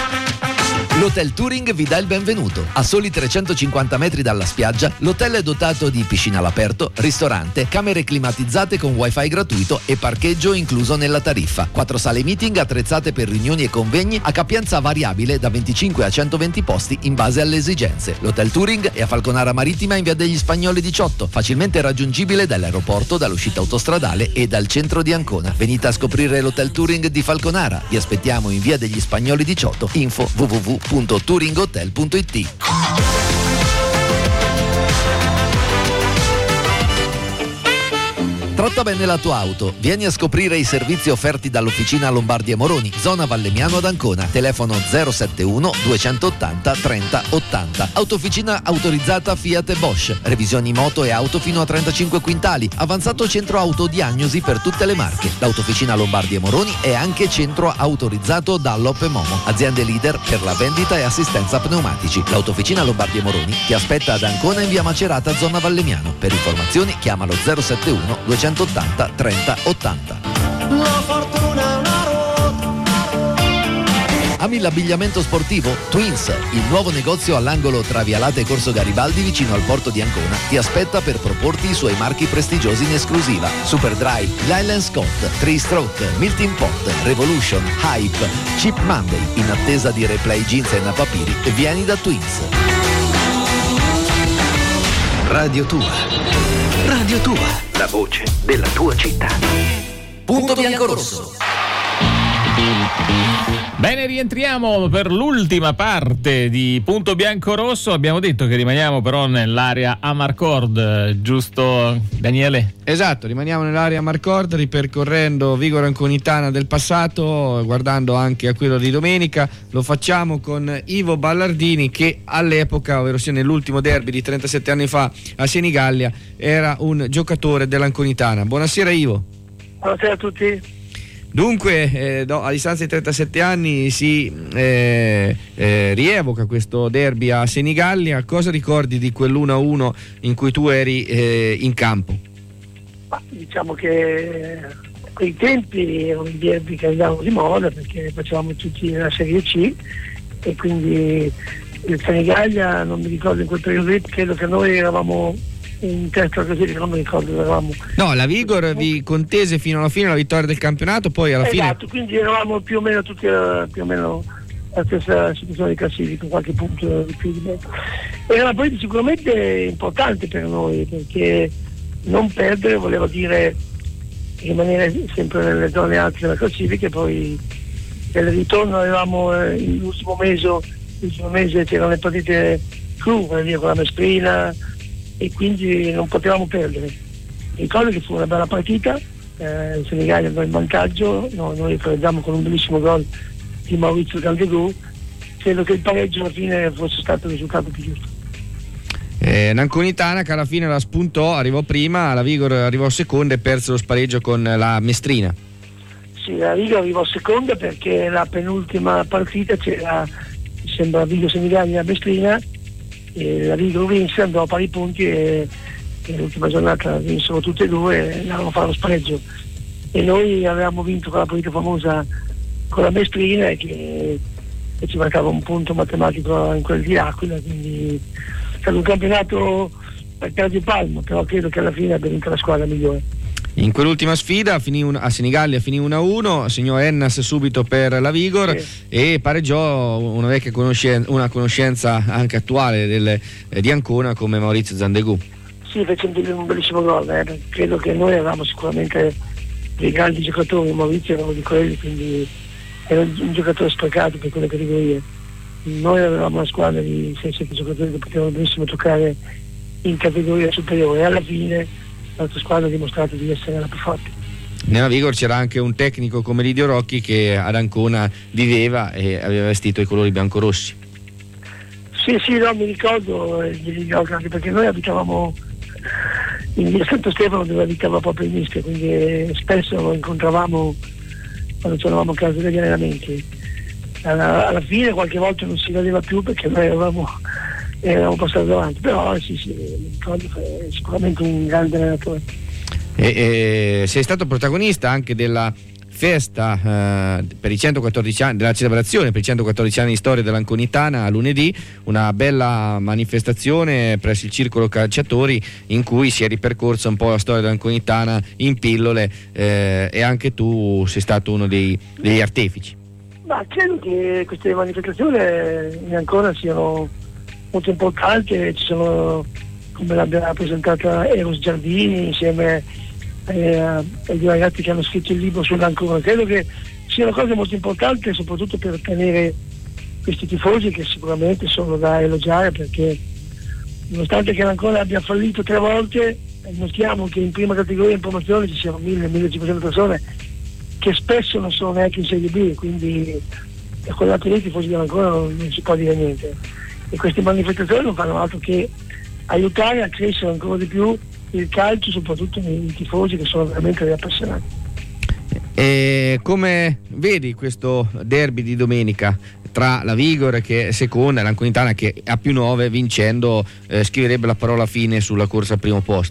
L'Hotel Touring vi dà il benvenuto. A soli trecentocinquanta metri dalla spiaggia, l'hotel è dotato di piscina all'aperto, ristorante, camere climatizzate con wifi gratuito e parcheggio incluso nella tariffa. Quattro sale meeting attrezzate per riunioni e convegni a capienza variabile da venticinque a centoventi posti in base alle esigenze. L'Hotel Touring è a Falconara Marittima in via degli Spagnoli diciotto, facilmente raggiungibile dall'aeroporto, dall'uscita autostradale e dal centro di Ancona. Venite a scoprire l'Hotel Touring di Falconara. Vi aspettiamo in via degli Spagnoli diciotto. Info w w w punto touring hotel punto it. Tratta bene la tua auto. Vieni a scoprire i servizi offerti dall'Officina Lombardi e Moroni, zona Vallemmiano ad Ancona. Telefono zero sette uno duecentottanta trenta ottanta. Autofficina autorizzata Fiat e Bosch. Revisioni moto e auto fino a trentacinque quintali. Avanzato centro autodiagnosi per tutte le marche. L'Autofficina Lombardi e Moroni è anche centro autorizzato Dunlop e Momo, aziende leader per la vendita e assistenza pneumatici. L'Autofficina Lombardi e Moroni ti aspetta ad Ancona in via Macerata, zona Vallemmiano. Per informazioni chiamalo zero sette uno duecentottanta trenta ottanta. La fortuna è una ruota. Ami l'abbigliamento sportivo? Twins, il nuovo negozio all'angolo tra Vialate e Corso Garibaldi vicino al porto di Ancona, ti aspetta per proporti i suoi marchi prestigiosi in esclusiva. Superdry, Lylan Scott, Three Stroke, Milton Pot, Revolution, Hype, Cheap Monday. In attesa di replay jeans e napapiri, vieni da Twins. Radio Tua. Radio Tua, la voce della tua città. Punto bianco rosso. Bene, rientriamo per l'ultima parte di Punto Bianco Rosso. Abbiamo detto che rimaniamo però nell'area Amarcord, giusto Daniele? Esatto, rimaniamo nell'area Amarcord ripercorrendo Vigoro Anconitana del passato, guardando anche a quello di domenica. Lo facciamo con Ivo Ballardini, che all'epoca, ovvero sia nell'ultimo derby di trentasette anni fa a Senigallia, era un giocatore dell'Anconitana. Buonasera Ivo. Buonasera a tutti. Dunque, eh, no, a distanza di trentasette anni si eh, eh, rievoca questo derby a Senigallia. Cosa ricordi di quell'uno a uno in cui tu eri eh, in campo? Ma diciamo che a quei tempi erano i derby che andavano di moda, perché facevamo tutti la Serie C e quindi il Senigallia, non mi ricordo in quel periodo lì, credo che noi eravamo in terza classifica, non mi ricordo dove eravamo. No, la Vigor vi contese fino alla fine la vittoria del campionato, poi alla esatto, fine... Esatto, quindi eravamo più o meno tutti eh, più o meno la stessa situazione di classifica, qualche punto di più di me. Era una partita sicuramente importante per noi, perché non perdere voleva dire rimanere sempre nelle zone alte della classifica, e poi nel ritorno avevamo eh, l'ultimo mese, l'ultimo mese c'erano le partite clou, con la Mesprina, e quindi non potevamo perdere. Ricordo che fu una bella partita, eh, il Senigallia andò in vantaggio, no, noi pareggiamo con un bellissimo gol di Maurizio Galdegù. Credo che il pareggio alla fine fosse stato il risultato più giusto. Eh, L'Anconitana che alla fine la spuntò, arrivò prima, la Vigor arrivò seconda e perse lo spareggio con la Mestrina. Sì, la Vigor arrivò seconda perché la penultima partita c'era, mi sembra, Vigor Senigallia e Mestrina, e la Vigor vinse, andò a pari punti e, e l'ultima giornata vinsero tutte e due e andavano a fare lo spareggio, e noi avevamo vinto quella partita famosa con la Mestrina, e che e ci mancava un punto matematico in quel di Aquila, quindi è stato un campionato per Cardio Palmo, però credo che alla fine abbia vinto la squadra migliore. In quell'ultima sfida finì un, a Senigallia finì uno a uno, segnò Ennas subito per la Vigor, sì, e pareggiò una vecchia conoscenza, una conoscenza anche attuale del, eh, di Ancona come Maurizio Zandegù. Sì, fece un bellissimo gol, eh. Credo che noi avevamo sicuramente dei grandi giocatori, Maurizio era uno di quelli, quindi era un giocatore sprecato per quelle categorie. Noi avevamo una squadra di sei sette giocatori che potevano benissimo giocare in categoria superiore, e alla fine la nostra squadra ha dimostrato di essere la più forte. Nella Vigor c'era anche un tecnico come Lidio Rocchi che ad Ancona viveva e aveva vestito i colori biancorossi. Sì, sì, no, mi ricordo eh, di Lidio Rocchi, anche perché noi abitavamo in via Santo Stefano, dove abitava proprio il mister, quindi eh, spesso lo incontravamo quando tornavamo a casa degli allenamenti. Alla, alla fine qualche volta non si vedeva più perché noi eravamo eravamo passati davanti, però sì, sì, mi ricordo che è sicuramente un grande allenatore. E, e, sei stato protagonista anche della festa eh, per i centoquattordici anni, della celebrazione per i centoquattordici anni di storia dell'Anconitana a lunedì, una bella manifestazione presso il Circolo Calciatori in cui si è ripercorsa un po' la storia dell'Anconitana in pillole, eh, e anche tu sei stato uno dei, degli artefici. Ma credo che queste manifestazioni in Ancona siano molto importanti, ci sono, come l'abbiamo presentata Eros Giardini insieme eh, ai due ragazzi che hanno scritto il libro sull'Ancona. Credo che sia una cosa molto importante, soprattutto per tenere questi tifosi, che sicuramente sono da elogiare, perché nonostante che l'Ancona abbia fallito tre volte, notiamo che in prima categoria in promozione ci siano mille millecinquecento persone che spesso non sono neanche in Serie B, quindi a quell'altro dei tifosi dell'Ancona non, non si può dire niente. E queste manifestazioni non fanno altro che aiutare a crescere ancora di più il calcio, soprattutto nei tifosi che sono veramente degli appassionati. E come vedi questo derby di domenica tra la Vigor che è seconda e l'Anconitana che ha più nove, vincendo eh, scriverebbe la parola fine sulla corsa al primo posto?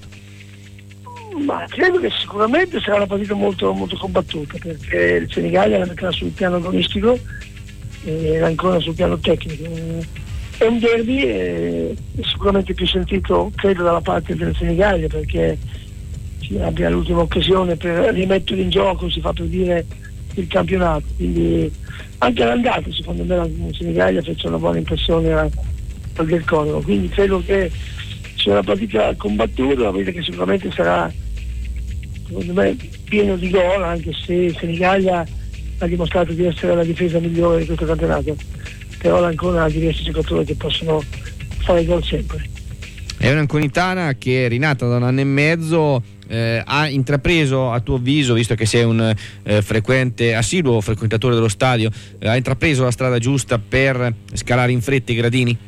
Ma credo che sicuramente sarà una partita molto, molto combattuta, perché il Senigallia la metterà sul piano agonistico e ancora sul piano tecnico. È un derby eh, sicuramente più sentito, credo, dalla parte del Senigallia, perché si abbia l'ultima occasione per rimettere in gioco, si fa per dire, il campionato. Quindi anche all'andata secondo me la Senigallia fece una buona impressione al, al Del Conero, quindi credo che sia una partita combattuta, una partita che sicuramente sarà, secondo me, pieno di gol, anche se Senigallia ha dimostrato di essere la difesa migliore di questo campionato, però l'Ancona ha diversi giocatori che possono fare gol sempre. È un'Anconitana che è rinata da un anno e mezzo, eh, ha intrapreso, a tuo avviso, visto che sei un eh, frequente, assiduo frequentatore dello stadio, eh, ha intrapreso la strada giusta per scalare in fretta i gradini?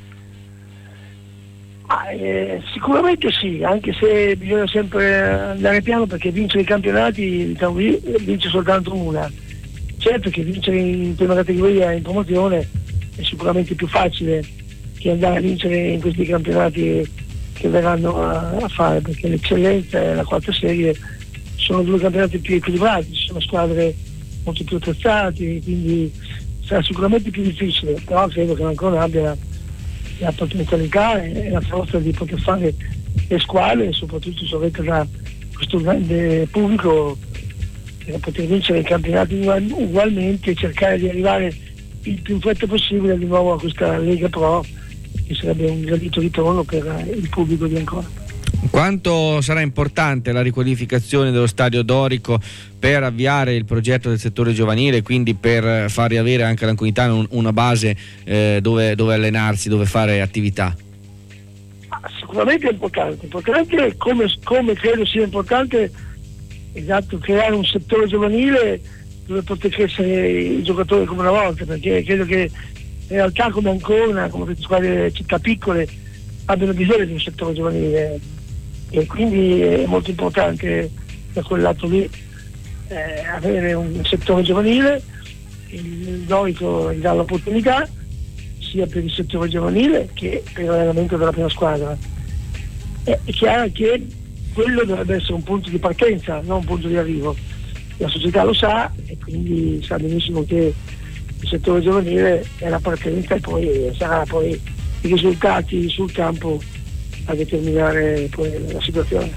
Ah, eh, sicuramente sì, anche se bisogna sempre andare piano, perché vincere i campionati, diciamo, vince soltanto una. Certo che vincere in prima categoria in promozione è sicuramente più facile che andare a vincere in questi campionati che verranno a, a fare, perché l'eccellenza e la quarta serie sono due campionati più equilibrati, ci sono squadre molto più attrezzate, quindi sarà sicuramente più difficile, però credo che ancora abbia la potenzialità e la forza di poter fare le squadre, e soprattutto sorretta da questo grande pubblico, per poter vincere i campionati ugualmente e cercare di arrivare il più in fretta possibile di nuovo a questa Lega Pro, che sarebbe un gradito ritorno per il pubblico di Ancona. Quanto sarà importante la riqualificazione dello stadio dorico per avviare il progetto del settore giovanile, quindi per far riavere anche all'Anconitana un, una base eh, dove, dove allenarsi, dove fare attività? Sicuramente è importante, importante come, come credo sia importante, esatto, creare un settore giovanile dove poter crescere i giocatori come una volta, perché credo che in realtà come Ancona, come queste squadre città piccole, abbiano bisogno di un settore giovanile, e quindi è molto importante da quel lato lì eh, avere un settore giovanile. Il Dorico gli dà l'opportunità sia per il settore giovanile che per l'allenamento della prima squadra. È chiaro che quello dovrebbe essere un punto di partenza, non un punto di arrivo. La società lo sa e quindi sa benissimo che il settore giovanile è la partenza, e poi sarà poi i risultati sul campo a determinare poi la situazione.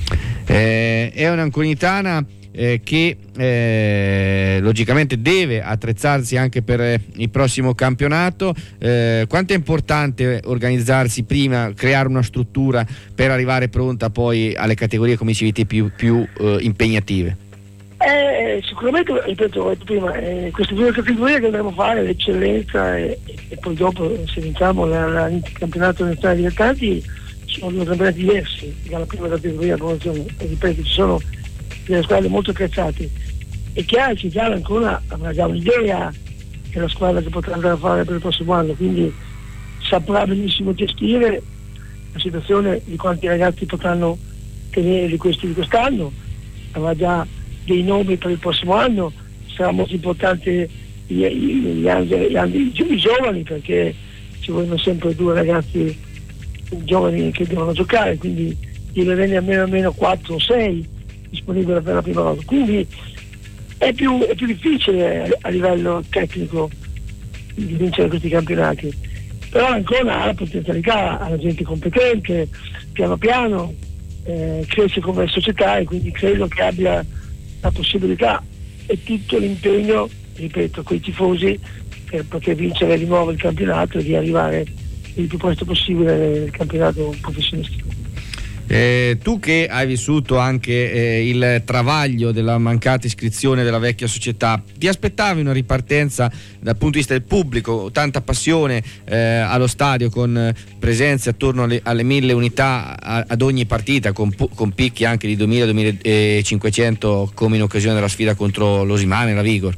Eh, è un'Anconitana eh, che eh, logicamente deve attrezzarsi anche per eh, il prossimo campionato. Eh, quanto è importante organizzarsi prima, creare una struttura per arrivare pronta poi alle categorie, come dicevi te, più, più eh, impegnative? Eh, sicuramente, ripeto prima, eh, queste due categorie che andremo a fare, l'eccellenza e, e poi dopo se vinciamo la, la, il campionato nazionale dilettanti, sono due campionati diversi dalla prima categoria alla promozione, e ripeto, ci sono delle squadre molto attrezzate. È chiaro che già ancora avrà già un'idea della squadra che potrà andare a fare per il prossimo anno, quindi saprà benissimo gestire la situazione di quanti ragazzi potranno tenere di questi di quest'anno, avrà già dei nomi per il prossimo anno. Sarà molto importante gli, gli, gli, gli, i giovani, perché ci vogliono sempre due ragazzi giovani che devono giocare, quindi deve avere almeno almeno quattro o sei disponibili per la prima volta, quindi è più, è più difficile a livello tecnico di vincere questi campionati, però ancora ha la potenzialità, ha la gente competente, piano piano eh, cresce come società, e quindi credo che abbia la possibilità e tutto l'impegno, ripeto, con i tifosi per poter vincere di nuovo il campionato e di arrivare il più presto possibile nel campionato professionistico. Eh, tu che hai vissuto anche eh, il travaglio della mancata iscrizione della vecchia società, ti aspettavi una ripartenza dal punto di vista del pubblico, tanta passione eh, allo stadio, con presenze attorno alle, alle mille unità a, ad ogni partita, con, con picchi anche di duemila duemilacinquecento come in occasione della sfida contro l'Osimane e la Vigor?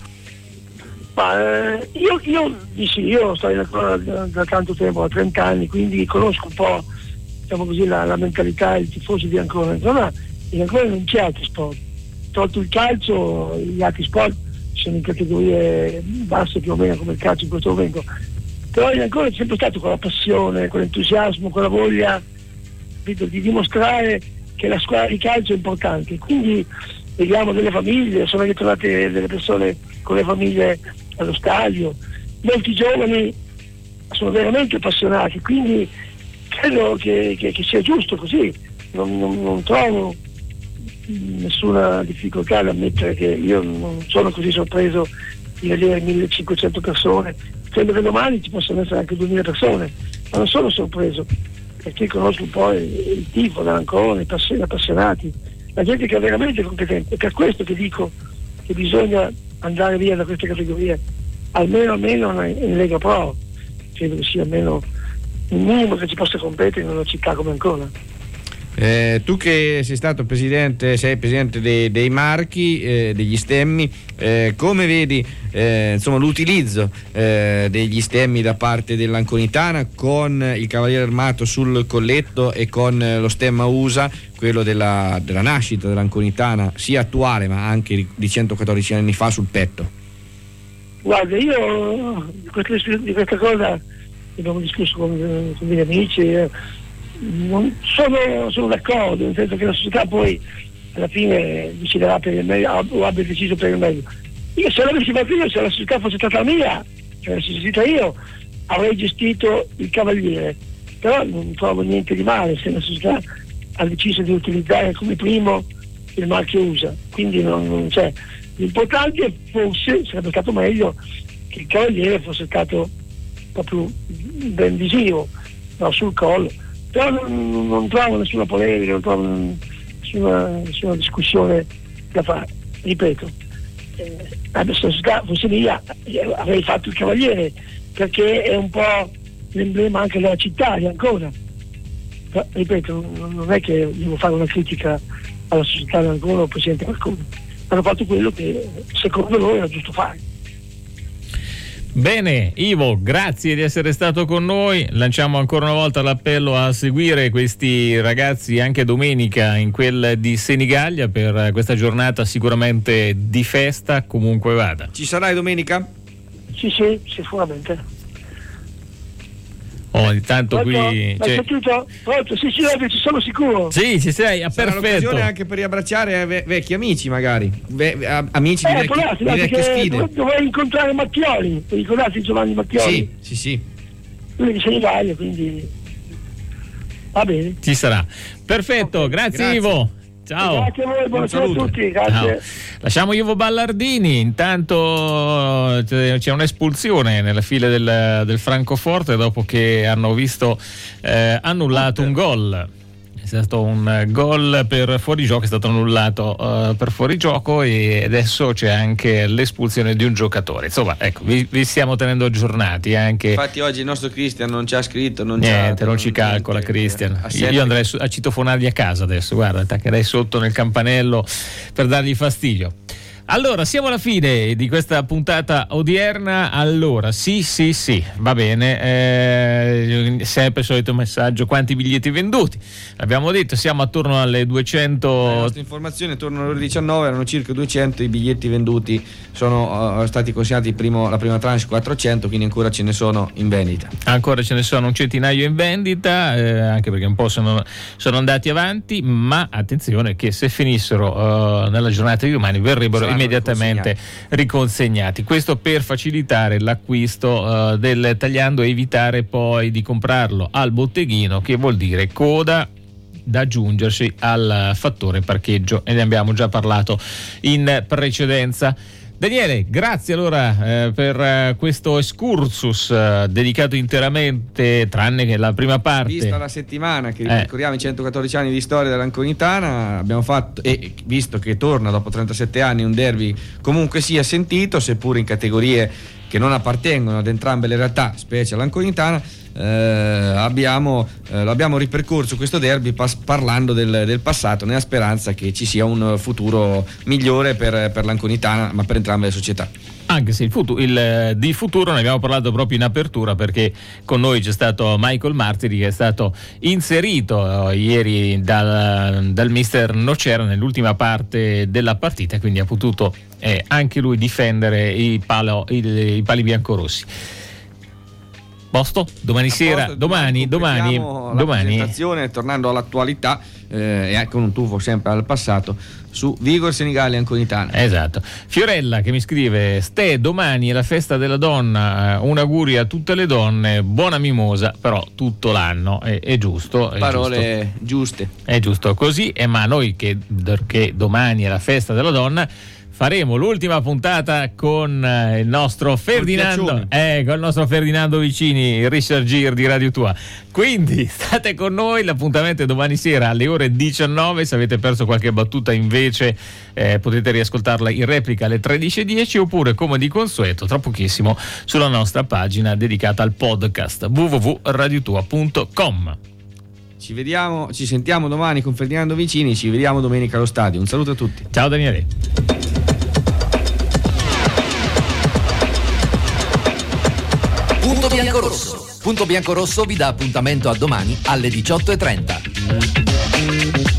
Ma, eh, io, io, sì, io sto in ancora da, da tanto tempo, da trenta anni, quindi conosco un po', diciamo così, la, la mentalità del tifoso di Ancona. Insomma, in Ancona non c'è altri sport, tolto il calcio, gli altri sport sono in categorie basse più o meno come il calcio in questo momento, però in Ancona c'è sempre stato quella passione, quell'entusiasmo, quella voglia di, di dimostrare che la squadra di calcio è importante. Quindi vediamo delle famiglie, sono ritrovate delle persone con le famiglie allo stadio, molti giovani sono veramente appassionati, quindi credo che, che, che sia giusto così. Non, non, non trovo nessuna difficoltà ad ammettere che io non sono così sorpreso di vedere millecinquecento persone. Credo che domani ci possano essere anche duemila persone, ma non sono sorpreso, perché conosco un po' il, il tifo dell'Ancona, i pass- appassionati, la gente che è veramente competente. È per questo che dico che bisogna andare via da queste categorie, almeno almeno in Lega Pro, credo che sia almeno il minimo che ci possa competere in una città come Ancona. Eh, tu che sei stato presidente, sei presidente dei, dei marchi, eh, degli stemmi, eh, come vedi eh, insomma, l'utilizzo eh, degli stemmi da parte dell'Anconitana, con il Cavaliere Armato sul colletto e con eh, lo stemma U S A, quello della, della nascita dell'Anconitana, sia attuale ma anche di, di centoquattordici anni fa, sul petto? Guarda, io di questa, di questa cosa abbiamo discusso con, con degli amici, eh, non sono, sono d'accordo, nel senso che la società poi alla fine deciderà per il meglio, o abbia deciso per il meglio. Io se l'avessi fatto io, se la società fosse stata mia, se l'avessi gestita io, avrei gestito il Cavaliere, però non trovo niente di male se la società ha deciso di utilizzare come primo il marchio U S A, quindi non, non c'è. L'importante forse sarebbe stato meglio che il Cavaliere fosse stato proprio ben visivo, no, sul collo, però non, non trovo nessuna polemica, non trovo nessuna, nessuna discussione da fare. Ripeto, eh, se la società fosse mia avrei fatto il Cavaliere, perché è un po' l'emblema anche della città di Ancona. Però, ripeto, non è che devo fare una critica alla società di Ancona o al presidente qualcuno, hanno fatto quello che secondo loro era giusto fare. Bene, Ivo, grazie di essere stato con noi. Lanciamo ancora una volta l'appello a seguire questi ragazzi anche domenica in quel di Senigallia per questa giornata sicuramente di festa, comunque vada. Ci sarai domenica? Sì, sì, sicuramente. Oh, intanto Pronto? qui Hai sentito? Pronto? Sì, sì, ovvio, ci sono sicuro. Sì, ci sei, ah, sarà perfetto. l'occasione anche per riabbracciare ve- vecchi amici, magari Ve- a- amici di, Eh, vecchi, può darsi, di darsi vecchie che sfide. dove- dovrei incontrare Mattioli, ti ricordate Giovanni Mattioli? Sì, sì, sì. Lui è di Senigallia, quindi va bene. Ci sarà. Perfetto, Okay, grazie, grazie. Ivo. Ciao. Grazie a voi, buonasera a saluto. tutti, grazie. Ciao. Lasciamo Ivo Ballardini. Intanto c'è un'espulsione nelle file del, del Francoforte dopo che hanno visto eh, annullato un gol. È stato un gol per fuorigioco, è stato annullato uh, per fuorigioco, e adesso c'è anche l'espulsione di un giocatore. Insomma, ecco, vi, vi stiamo tenendo aggiornati anche. Infatti oggi il nostro Cristian non ci ha scritto, non Niente, ci ha, non ci calcola niente, Cristian. a Io sette. io andrei su- a citofonargli a casa adesso, guarda, attaccherei sotto nel campanello per dargli fastidio. Allora, siamo alla fine di questa puntata odierna. Allora, sì, sì, sì, va bene. Eh, sempre il solito messaggio: quanti biglietti venduti? Abbiamo detto, siamo attorno alle duecento. Le nostre informazioni attorno alle ore diciannove erano circa duecento i biglietti venduti, sono uh, stati consegnati primo, la prima tranche quattrocento, quindi ancora ce ne sono in vendita. Ancora ce ne sono un centinaio in vendita, eh, anche perché un po' sono, sono andati avanti, ma attenzione che se finissero uh, nella giornata di domani verrebbero Saranno immediatamente riconsegnati. Questo per facilitare l'acquisto uh, del tagliando e evitare poi di comprarlo al botteghino, che vuol dire coda da aggiungersi al fattore parcheggio, e ne abbiamo già parlato in precedenza. Daniele, grazie allora eh, per eh, questo excursus eh, dedicato interamente, tranne che la prima parte. Vista la settimana che Eh. ricordiamo i centoquattordici anni di storia dell'Anconitana, abbiamo fatto, e visto che torna dopo trentasette anni un derby comunque sia sentito, seppur in categorie che non appartengono ad entrambe le realtà, specie all'Anconitana, eh, abbiamo, eh, lo abbiamo ripercorso questo derby pas- parlando del, del passato, nella speranza che ci sia un futuro migliore per, per l'Anconitana, ma per entrambe le società. Anche se il, futuro, il di futuro ne abbiamo parlato proprio in apertura, perché con noi c'è stato Michael Martiri, che è stato inserito eh, ieri dal, dal mister Nocera nell'ultima parte della partita, quindi ha potuto eh, anche lui difendere i, palo, i, i pali biancorossi. Posto? Domani A sera, posto, domani, domani, completiamo la domani. presentazione, tornando all'attualità eh, e anche un tuffo sempre al passato su Vigor Senigallia Anconitana. Esatto. Fiorella che mi scrive: Ste, domani è la festa della donna, un augurio a tutte le donne, buona mimosa, però tutto l'anno, è, è giusto. È Parole giusto. giuste. È giusto così, eh, ma noi che, che domani è la festa della donna faremo l'ultima puntata con eh, il nostro Ferdinando, eh, con il nostro Ferdinando Vicini, il Richard Gere di Radio Tua. Quindi state con noi, l'appuntamento è domani sera alle ore diciannove. Se avete perso qualche battuta invece eh, potete riascoltarla in replica alle tredici e dieci, oppure come di consueto tra pochissimo sulla nostra pagina dedicata al podcast w w w punto radiotua punto com. Ci vediamo, ci sentiamo domani con Ferdinando Vicini, ci vediamo domenica allo stadio. Un saluto a tutti. Ciao Daniele. Punto Biancorosso. Punto Biancorosso vi dà appuntamento a domani alle diciotto e trenta.